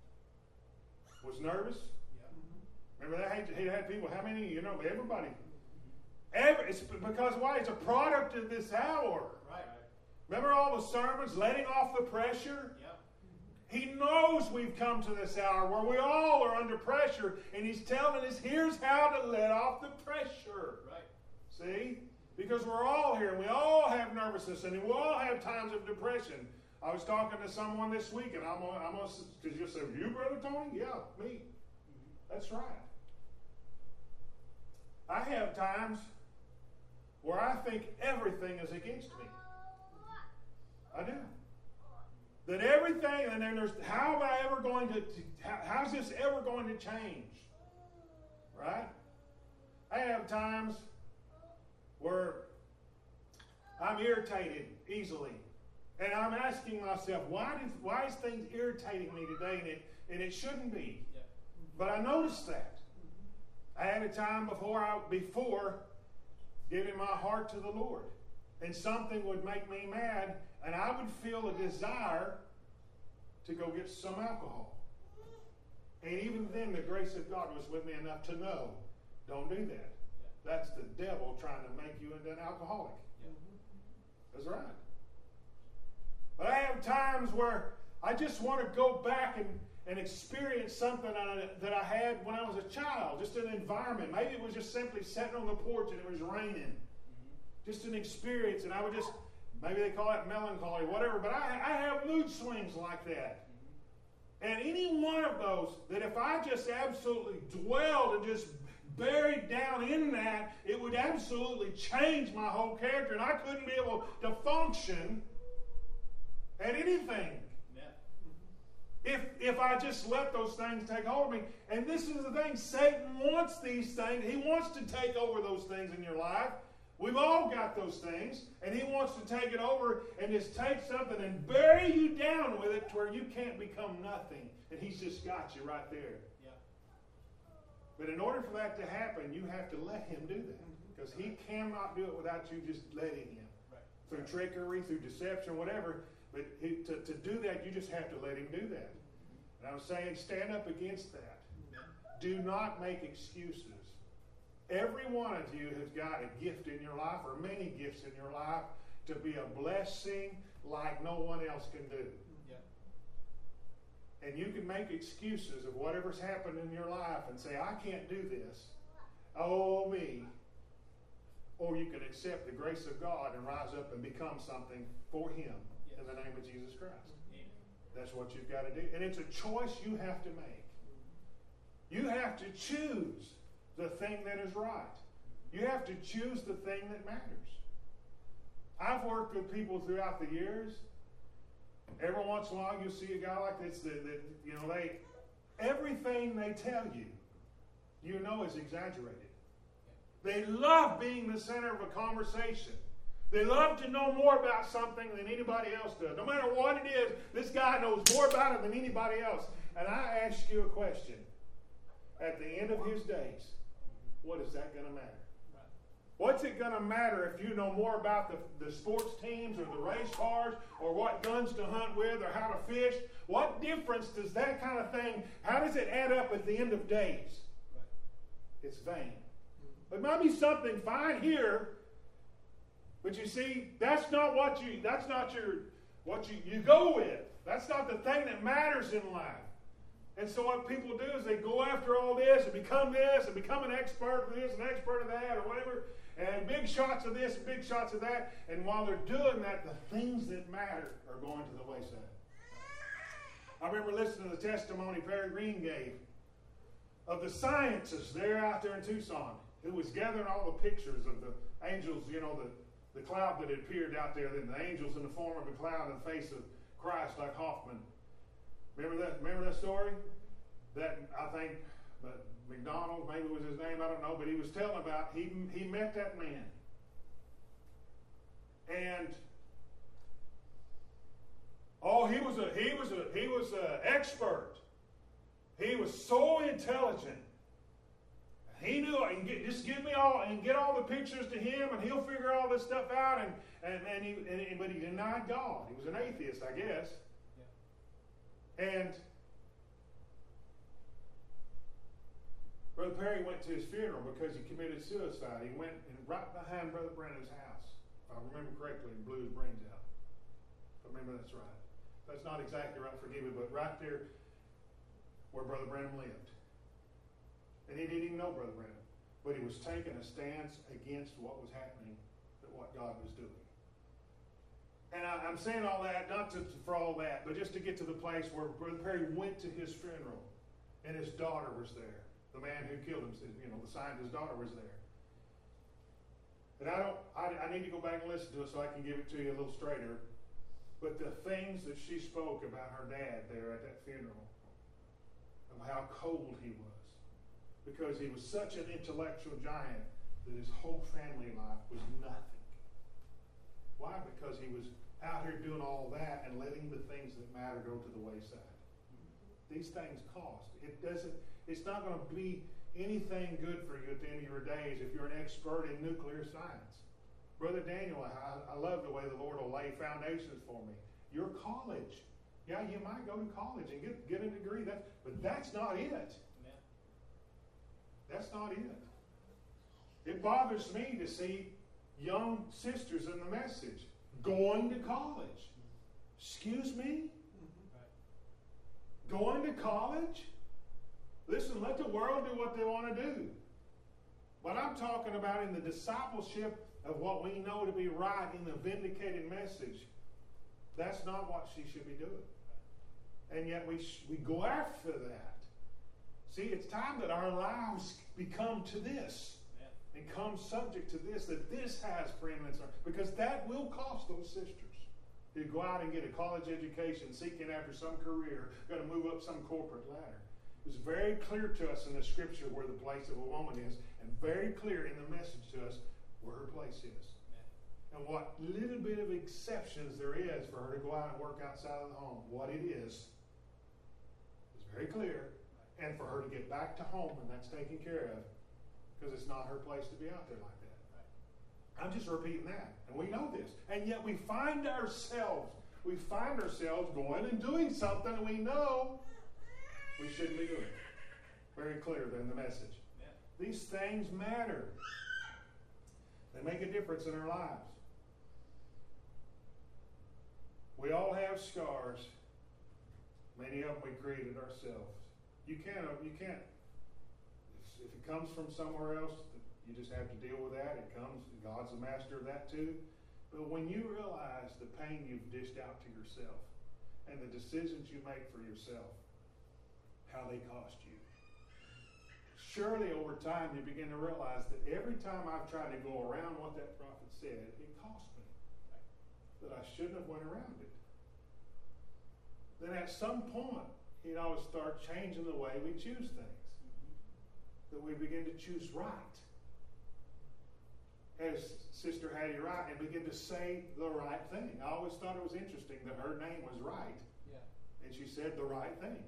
was nervous? Yeah. Remember that? He had people, how many? Everybody. It's because why? It's a product of this hour. Right. Remember all the sermons, letting off the pressure? Yep. He knows we've come to this hour where we all are under pressure, and He's telling us, here's how to let off the pressure. Right. See? Because we're all here, and we all have nervousness, and we all have times of depression. I was talking to someone this week, and I'm gonna, because you'll say, you, Brother Tony? Yeah, me. That's right. I have times where I think everything is against me. I do. That everything, and then there's, how's this ever going to change? Right? I have times where I'm irritated easily. And I'm asking myself, why is things irritating me today? And it shouldn't be. Yeah. But I noticed that. I had a time before giving my heart to the Lord, and something would make me mad, and I would feel a desire to go get some alcohol. And even then, the grace of God was with me enough to know, don't do that. Yeah. That's the devil trying to make you into an alcoholic. Yeah. That's right. But I have times where I just want to go back and experience something that I had when I was a child, just an environment. Maybe it was just simply sitting on the porch and it was raining. Just an experience, and I would just, maybe they call it melancholy, whatever, but I have mood swings like that. And any one of those, that if I just absolutely dwelled and just buried down in that, it would absolutely change my whole character, and I couldn't be able to function at anything. Yeah. If I just let those things take hold of me. And this is the thing, Satan wants these things. He wants to take over those things in your life. We've all got those things. And he wants to take it over and just take something and bury you down with it to where you can't become nothing. And he's just got you right there. Yeah. But in order for that to happen, you have to let him do that. Because he cannot do it without you just letting him. Right. Through trickery, through deception, whatever. But to do that, you just have to let him do that. And I'm saying stand up against that. Do not make excuses. Every one of you has got a gift in your life, or many gifts in your life, to be a blessing like no one else can do. Yeah. And you can make excuses of whatever's happened in your life and say, I can't do this. Oh, me. Or you can accept the grace of God and rise up and become something for him in the name of Jesus Christ. Amen. That's what you've got to do. And it's a choice you have to make. You have to choose the thing that is right. You have to choose the thing that matters. I've worked with people throughout the years. Every once in a while you'll see a guy like this that everything they tell you, is exaggerated. They love being the center of a conversation. They love to know more about something than anybody else does. No matter what it is, this guy knows more about it than anybody else. And I ask you a question. At the end of his days, what is that going to matter? Right. What's it going to matter if you know more about the sports teams or the race cars or what guns to hunt with or how to fish? What difference does that kind of thing, how does it add up at the end of days? Right. It's vain. It might be something fine here, but you see, that's not what you go with. That's not the thing that matters in life. And so what people do is they go after all this and become an expert of this, an expert of that, or whatever, and big shots of this and big shots of that. And while they're doing that, the things that matter are going to the wayside. I remember listening to the testimony Perry Green gave of the scientists there out there in Tucson, who was gathering all the pictures of the angels, the cloud that had appeared out there, then the angels in the form of a cloud in the face of Christ, like Hoffman. Remember that story? That, I think, McDonald, maybe was his name, I don't know, but he was telling about, he met that man. And, he was an expert. He was so intelligent. He knew, just give me all, and get all the pictures to him, and he'll figure all this stuff out. But he denied God. He was an atheist, I guess. Yeah. And Brother Perry went to his funeral because he committed suicide. He went right behind Brother Brandon's house, if I remember correctly, and blew his brains out. If I remember that's right. That's not exactly right, forgive me, but right there where Brother Brandon lived. And he didn't even know Brother Brandon. But he was taking a stance against what was happening, what God was doing. And I'm saying all that, not for all that, but just to get to the place where Brother Perry went to his funeral, and his daughter was there. The man who killed him, the scientist's daughter was there. And I need to go back and listen to it so I can give it to you a little straighter. But the things that she spoke about her dad there at that funeral, of how cold he was, because he was such an intellectual giant that his whole family life was nothing. Why? Because he was out here doing all that and letting the things that matter go to the wayside. These things cost. It's not going to be anything good for you at the end of your days if you're an expert in nuclear science. Brother Daniel, I love the way the Lord will lay foundations for me. Your college. Yeah, you might go to college and get a degree, but that's not it. That's not it. It bothers me to see young sisters in the message going to college. Excuse me? Going to college? Listen, let the world do what they want to do. But I'm talking about in the discipleship of what we know to be right in the vindicated message. That's not what she should be doing. And yet we go after that. See, it's time that our lives become to this. And come subject to this, that this has preeminence. Because that will cost those sisters. He'd go out and get a college education, seeking after some career, going to move up some corporate ladder. It was very clear to us in the Scripture where the place of a woman is, and very clear in the message to us where her place is. And what little bit of exceptions there is for her to go out and work outside of the home. What it is very clear. And for her to get back to home when that's taken care of, because it's not her place to be out there like that. I'm just repeating that. And we know this. And yet we find ourselves going and doing something we know we shouldn't be doing. Very clear in the message. Yeah. These things matter. They make a difference in our lives. We all have scars. Many of them we created ourselves. You can't. If it comes from somewhere else, you just have to deal with that. It comes. God's the master of that too. But when you realize the pain you've dished out to yourself and the decisions you make for yourself, how they cost you, surely over time you begin to realize that every time I've tried to go around what that prophet said, it cost me. That I shouldn't have went around it. Then at some point, it ought to start changing the way we choose things. That we begin to choose right. As Sister Hattie Wright, and begin to say the right thing. I always thought it was interesting that her name was Wright. Yeah. And she said the right thing.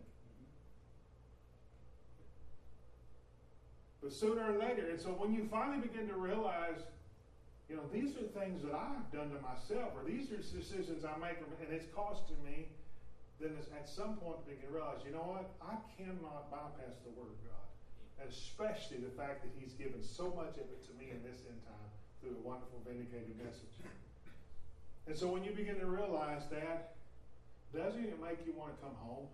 But sooner or later, and so when you finally begin to realize, these are things that I've done to myself, or these are decisions I make, and it's costing me, then at some point you begin to realize, you know what? I cannot bypass the Word of God. And especially the fact that He's given so much of it to me in this end time through a wonderful vindicated message. And so when you begin to realize that, doesn't it make you want to come home?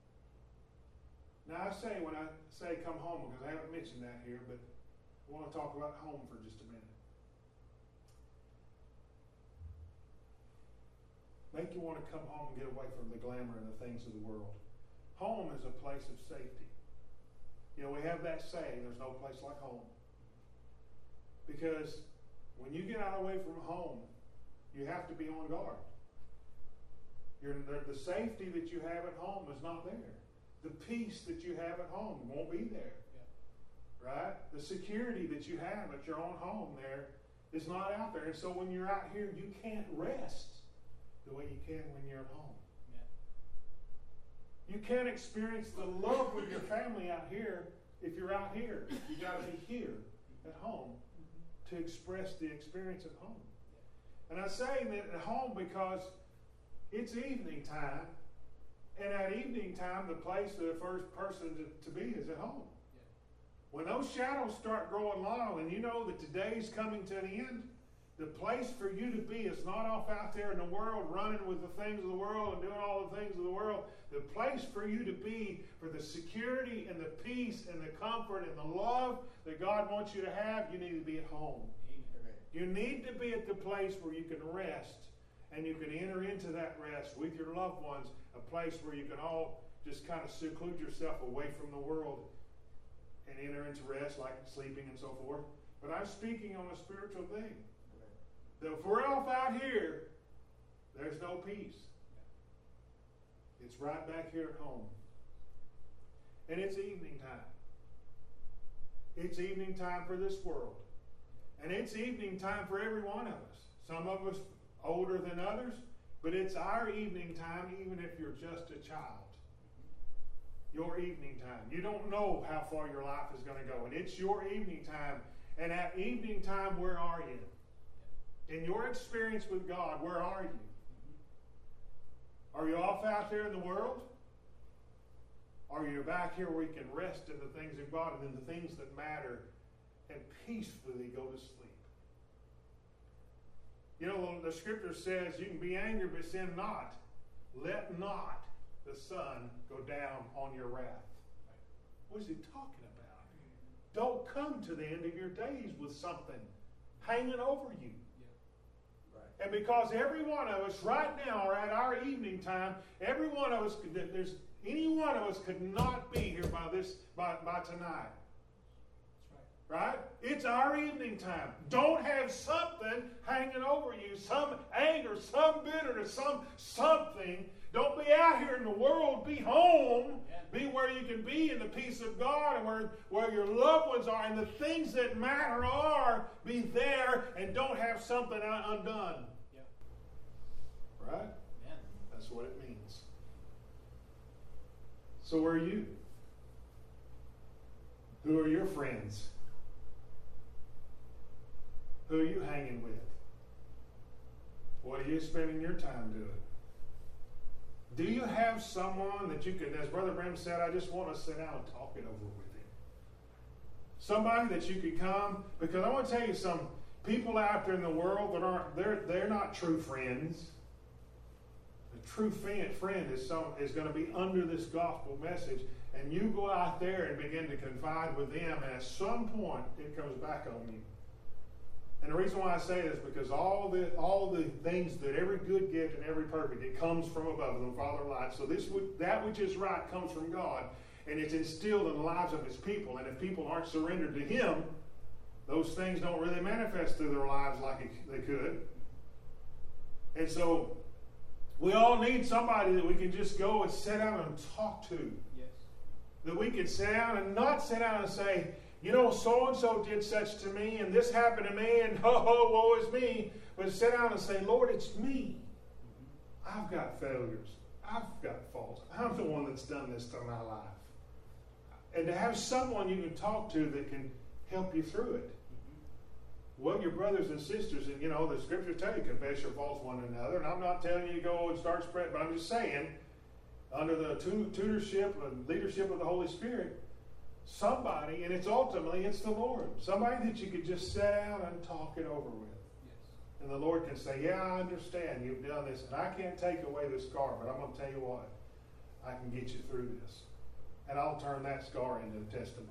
Now when I say come home, because I haven't mentioned that here, but I want to talk about home for just a minute. Make you want to come home and get away from the glamour and the things of the world. Home is a place of safety. We have that saying, there's no place like home. Because when you get out away from home, you have to be on guard. The safety that you have at home is not there. The peace that you have at home won't be there. Yeah. Right? The security that you have at your own home there is not out there. And so when you're out here, you can't rest the way you can when you're at home. Yeah. You can't experience the love with your family out here if you're out here. You got to be here at home to express the experience at home. And I say that at home because it's evening time, and at evening time, the place for the first person to be is at home. Yeah. When those shadows start growing long, and you know that today's coming to an end, the place for you to be is not off out there in the world running with the things of the world and doing all the things of the world. The place for you to be for the security and the peace and the comfort and the love that God wants you to have, you need to be at home. Amen. You need to be at the place where you can rest and you can enter into that rest with your loved ones, a place where you can all just kind of seclude yourself away from the world and enter into rest like sleeping and so forth. But I'm speaking on a spiritual thing. That if we're off out here, there's no peace. It's right back here at home. And it's evening time. It's evening time for this world. And it's evening time for every one of us. Some of us older than others, but it's our evening time even if you're just a child. Your evening time. You don't know how far your life is going to go. And it's your evening time. And at evening time, where are you? In your experience with God, where are you? Are you off out there in the world? Or are you back here where you can rest in the things of God and in the things that matter and peacefully go to sleep? The Scripture says you can be angry but sin not. Let not the sun go down on your wrath. What is he talking about? Don't come to the end of your days with something hanging over you. And because every one of us right now are at our evening time, every one of us, any one of us could not be here by tonight. Right? It's our evening time. Don't have something hanging over you, some anger, some bitterness, something. Don't be out here in the world. Be home. Be where you can be in the peace of God and where your loved ones are and the things that matter are. Be there and don't have something undone. Yeah. Right? Yeah. That's what it means. So where are you? Who are your friends? Who are you hanging with? What are you spending your time doing? Do you have someone that you can, as Brother Bram said, I just want to sit down and talk it over with him? Somebody that you could come, because I want to tell you some people out there in the world that aren't, they're not true friends. A true friend is going to be under this gospel message, and you go out there and begin to confide with them, and at some point it comes back on you. And the reason why I say this is because all the things that every good gift and every perfect, it comes from above, the Father of lights. So that which is right comes from God, and it's instilled in the lives of His people. And if people aren't surrendered to Him, those things don't really manifest through their lives like they could. And so we all need somebody that we can just go and sit down and talk to. Yes. That we can sit down and not sit down and say, you know, so-and-so did such to me, and this happened to me, and woe is me. But sit down and say, Lord, it's me. I've got failures. I've got faults. I'm the one that's done this to my life. And to have someone you can talk to that can help you through it. Well, your brothers and sisters, and you know, the scriptures tell you, confess your faults one to another. And I'm not telling you to go and start spreading, but I'm just saying, under the tutorship and leadership of the Holy Spirit, somebody, and it's the Lord. Somebody that you could just sit down and talk it over with. Yes. And the Lord can say, yeah, I understand you've done this, and I can't take away the scar, but I'm going to tell you what, I can get you through this. And I'll turn that scar into a testimony.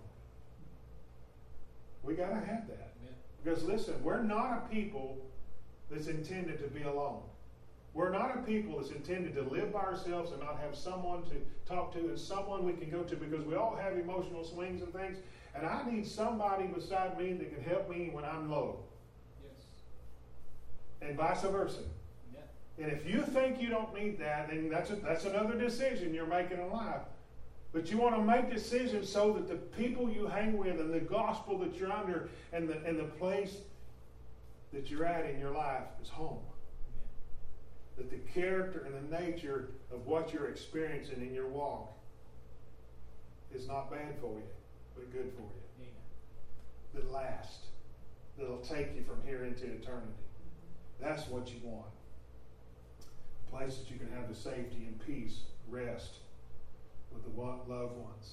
We got to have that. Yeah. Because listen, we're not a people that's intended to be alone. We're not a people that's intended to live by ourselves and not have someone to talk to and someone we can go to, because we all have emotional swings and things. And I need somebody beside me that can help me when I'm low. Yes. And vice versa. Yeah. And if you think you don't need that, then that's another decision you're making in life. But you want to make decisions so that the people you hang with and the gospel that you're under and the place that you're at in your life is home. That the character and the nature of what you're experiencing in your walk is not bad for you, but good for you. Yeah. That last. That'll take you from here into eternity. That's what you want. A place that you can have the safety and peace, rest with the loved ones.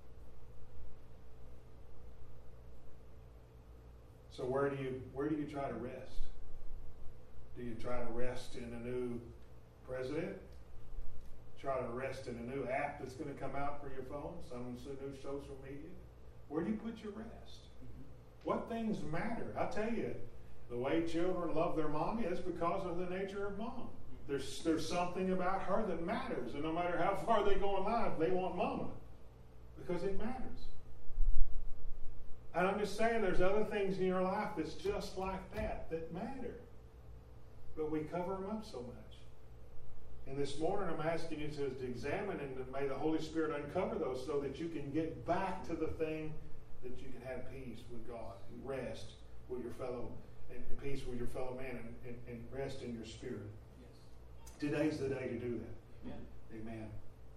So where do you try to rest? Do you try to rest in a new president? Try to rest in a new app that's going to come out for your phone? Some new social media? Where do you put your rest? What things matter? I tell you, the way children love their mommy is because of the nature of mom. There's something about her that matters, and no matter how far they go in life, they want mama because it matters. And I'm just saying, there's other things in your life that's just like that matter. But we cover them up so much. And this morning I'm asking you to examine, and may the Holy Spirit uncover those so that you can get back to the thing that you can have peace with God and rest with your fellow, and peace with your fellow man, and rest in your spirit. Yes. Today's the day to do that. Amen. Amen.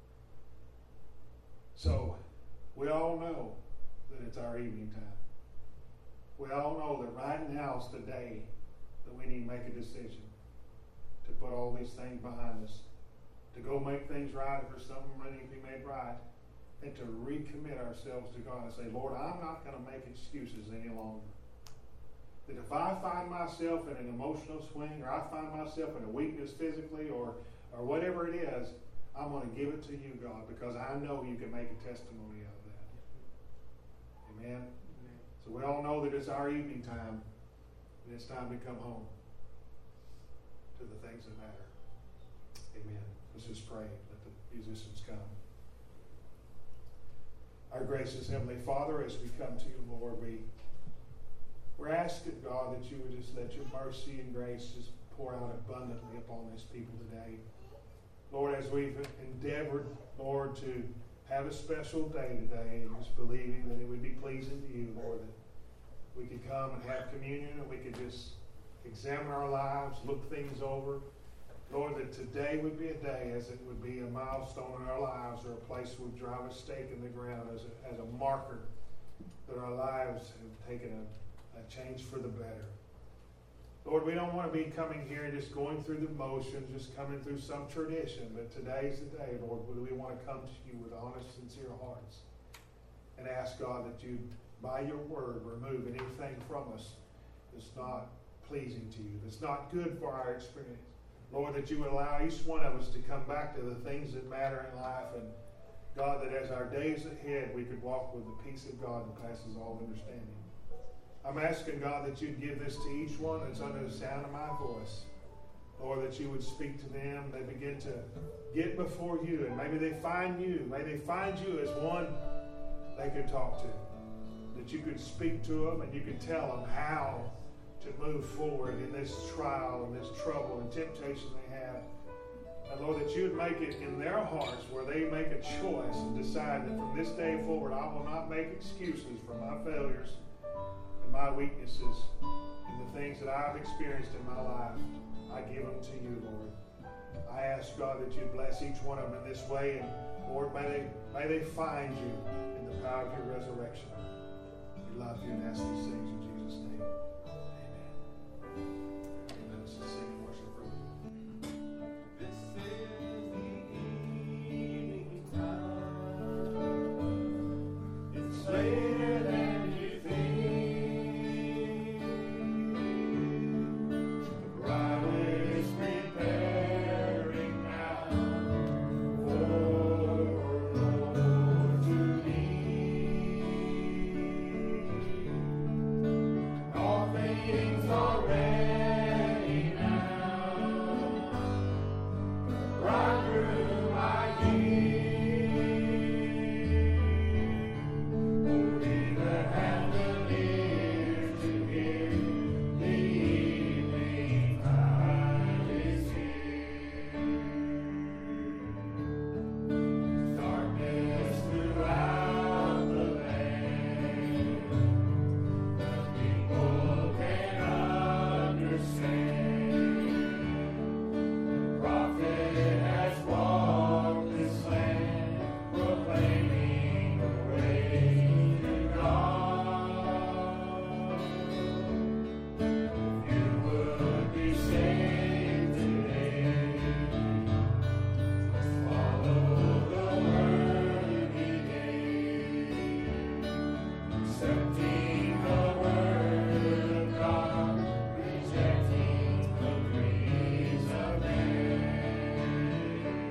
So, we all know that it's our evening time. We all know that right now is the day that we need to make a decision to put all these things behind us, to go make things right if there's something that needs to be made right, and to recommit ourselves to God and say, Lord, I'm not going to make excuses any longer. That if I find myself in an emotional swing, or I find myself in a weakness physically, or whatever it is, I'm going to give it to you, God, because I know you can make a testimony out of that. Amen? Amen. So we all know that it's our evening time, and it's time to come home to the things that matter. Amen. Let's just pray. Let the musicians come. Our gracious Heavenly Father, as we come to you, Lord, we We're asking, God, that you would just let your mercy and grace just pour out abundantly upon these people today. Lord, as we've endeavored, Lord, to have a special day today, and just believing that it would be pleasing to you, Lord, that we could come and have communion, and we could just examine our lives, look things over. Lord, that today would be a day as it would be a milestone in our lives, or a place we would drive a stake in the ground as a marker that our lives have taken a change for the better. Lord, we don't want to be coming here and just going through the motions, just coming through some tradition, but today's the day, Lord, where we want to come to you with honest, sincere hearts and ask, God, that you, by your word, remove anything from us that's not pleasing to you, that's not good for our experience. Lord, that you would allow each one of us to come back to the things that matter in life, and God, that as our days ahead, we could walk with the peace of God that passes all understanding. I'm asking, God, that you'd give this to each one that's under the sound of my voice. Lord, that you would speak to them. They begin to get before you, and maybe they find you. May they find you as one they could talk to. That you could speak to them and you could tell them how to move forward in this trial and this trouble and temptation they have. And Lord, that you would make it in their hearts where they make a choice and decide that from this day forward, I will not make excuses for my failures and my weaknesses and the things that I've experienced in my life. I give them to you, Lord. I ask, God, that you bless each one of them in this way, and Lord, may they find you in the power of your resurrection. We love you and ask these things in Jesus' name. Amen. Amen. Let's just sing and worship for you. This is the evening time. It's later than you think. The bride is preparing now for Lord to leave. All things are ready now. The bridegroom I hear. Only the hand of ear to hear. The evening tide is here. Darkness throughout the land. The people can understand. The prophet has walked this land, proclaiming the way to God. If you would be saved today, follow the word he gave. Accepting the word of God, rejecting the creeds of man.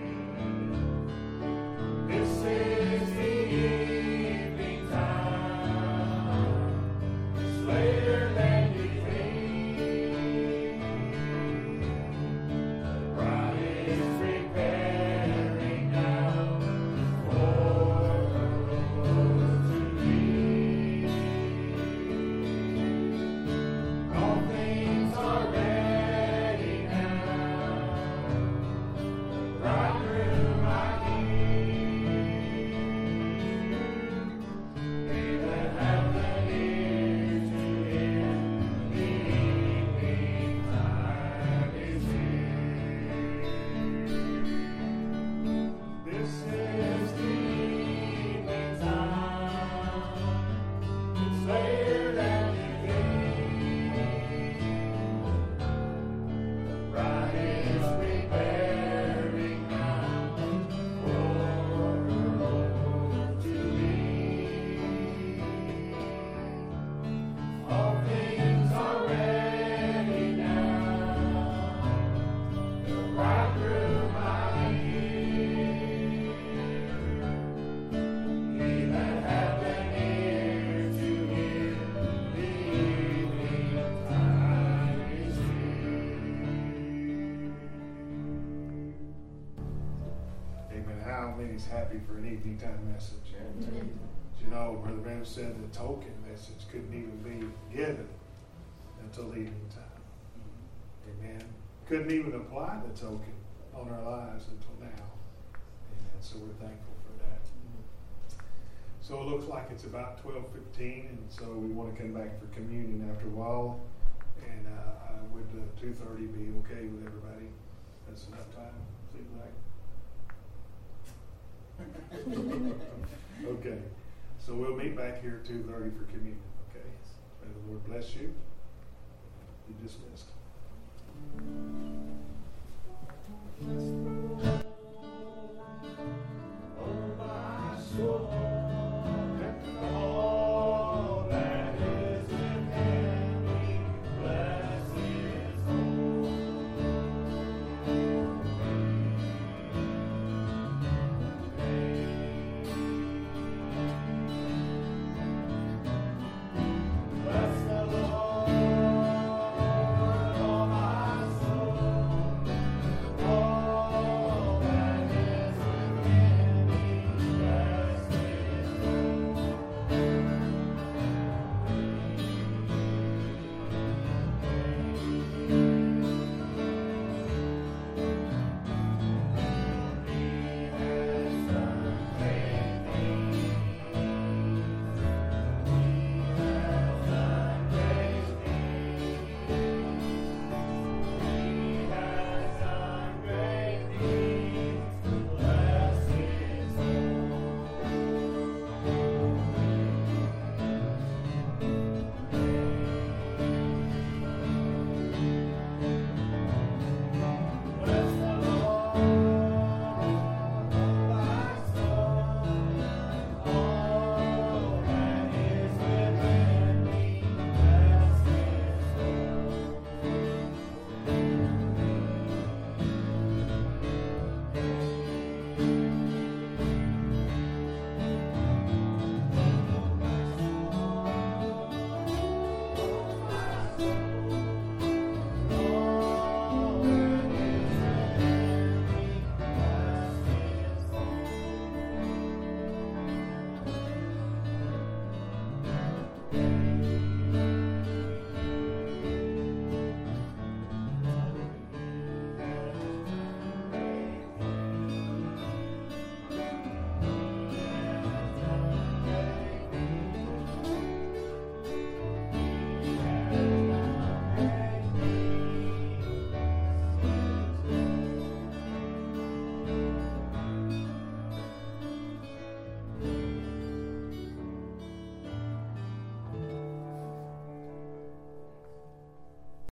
This is the evening time. It's later than you think. The bride is preparing now for the Lord to leave. All things are ready now. The bridegroom I hear. They that have the ear to hear, the evening time is here. This is the evening time. It's later than you think. The bride is preparing now for her Lord to leave. All things are ready now. The bridegroom I hear. He that hath an ear to hear, the evening time is here. Amen. How many's happy for an evening time message? You know, Brother Branham said the token message couldn't even be given until evening time. Amen. Couldn't even apply the token on our lives until now. Amen. So we're thankful for that. So it looks like it's about 12:15, and so we want to come back for communion after a while. And would 2:30 be okay with everybody? That's enough time, seems like. Okay. So we'll meet back here at 2:30 for communion. Okay. May the Lord bless you. You're dismissed.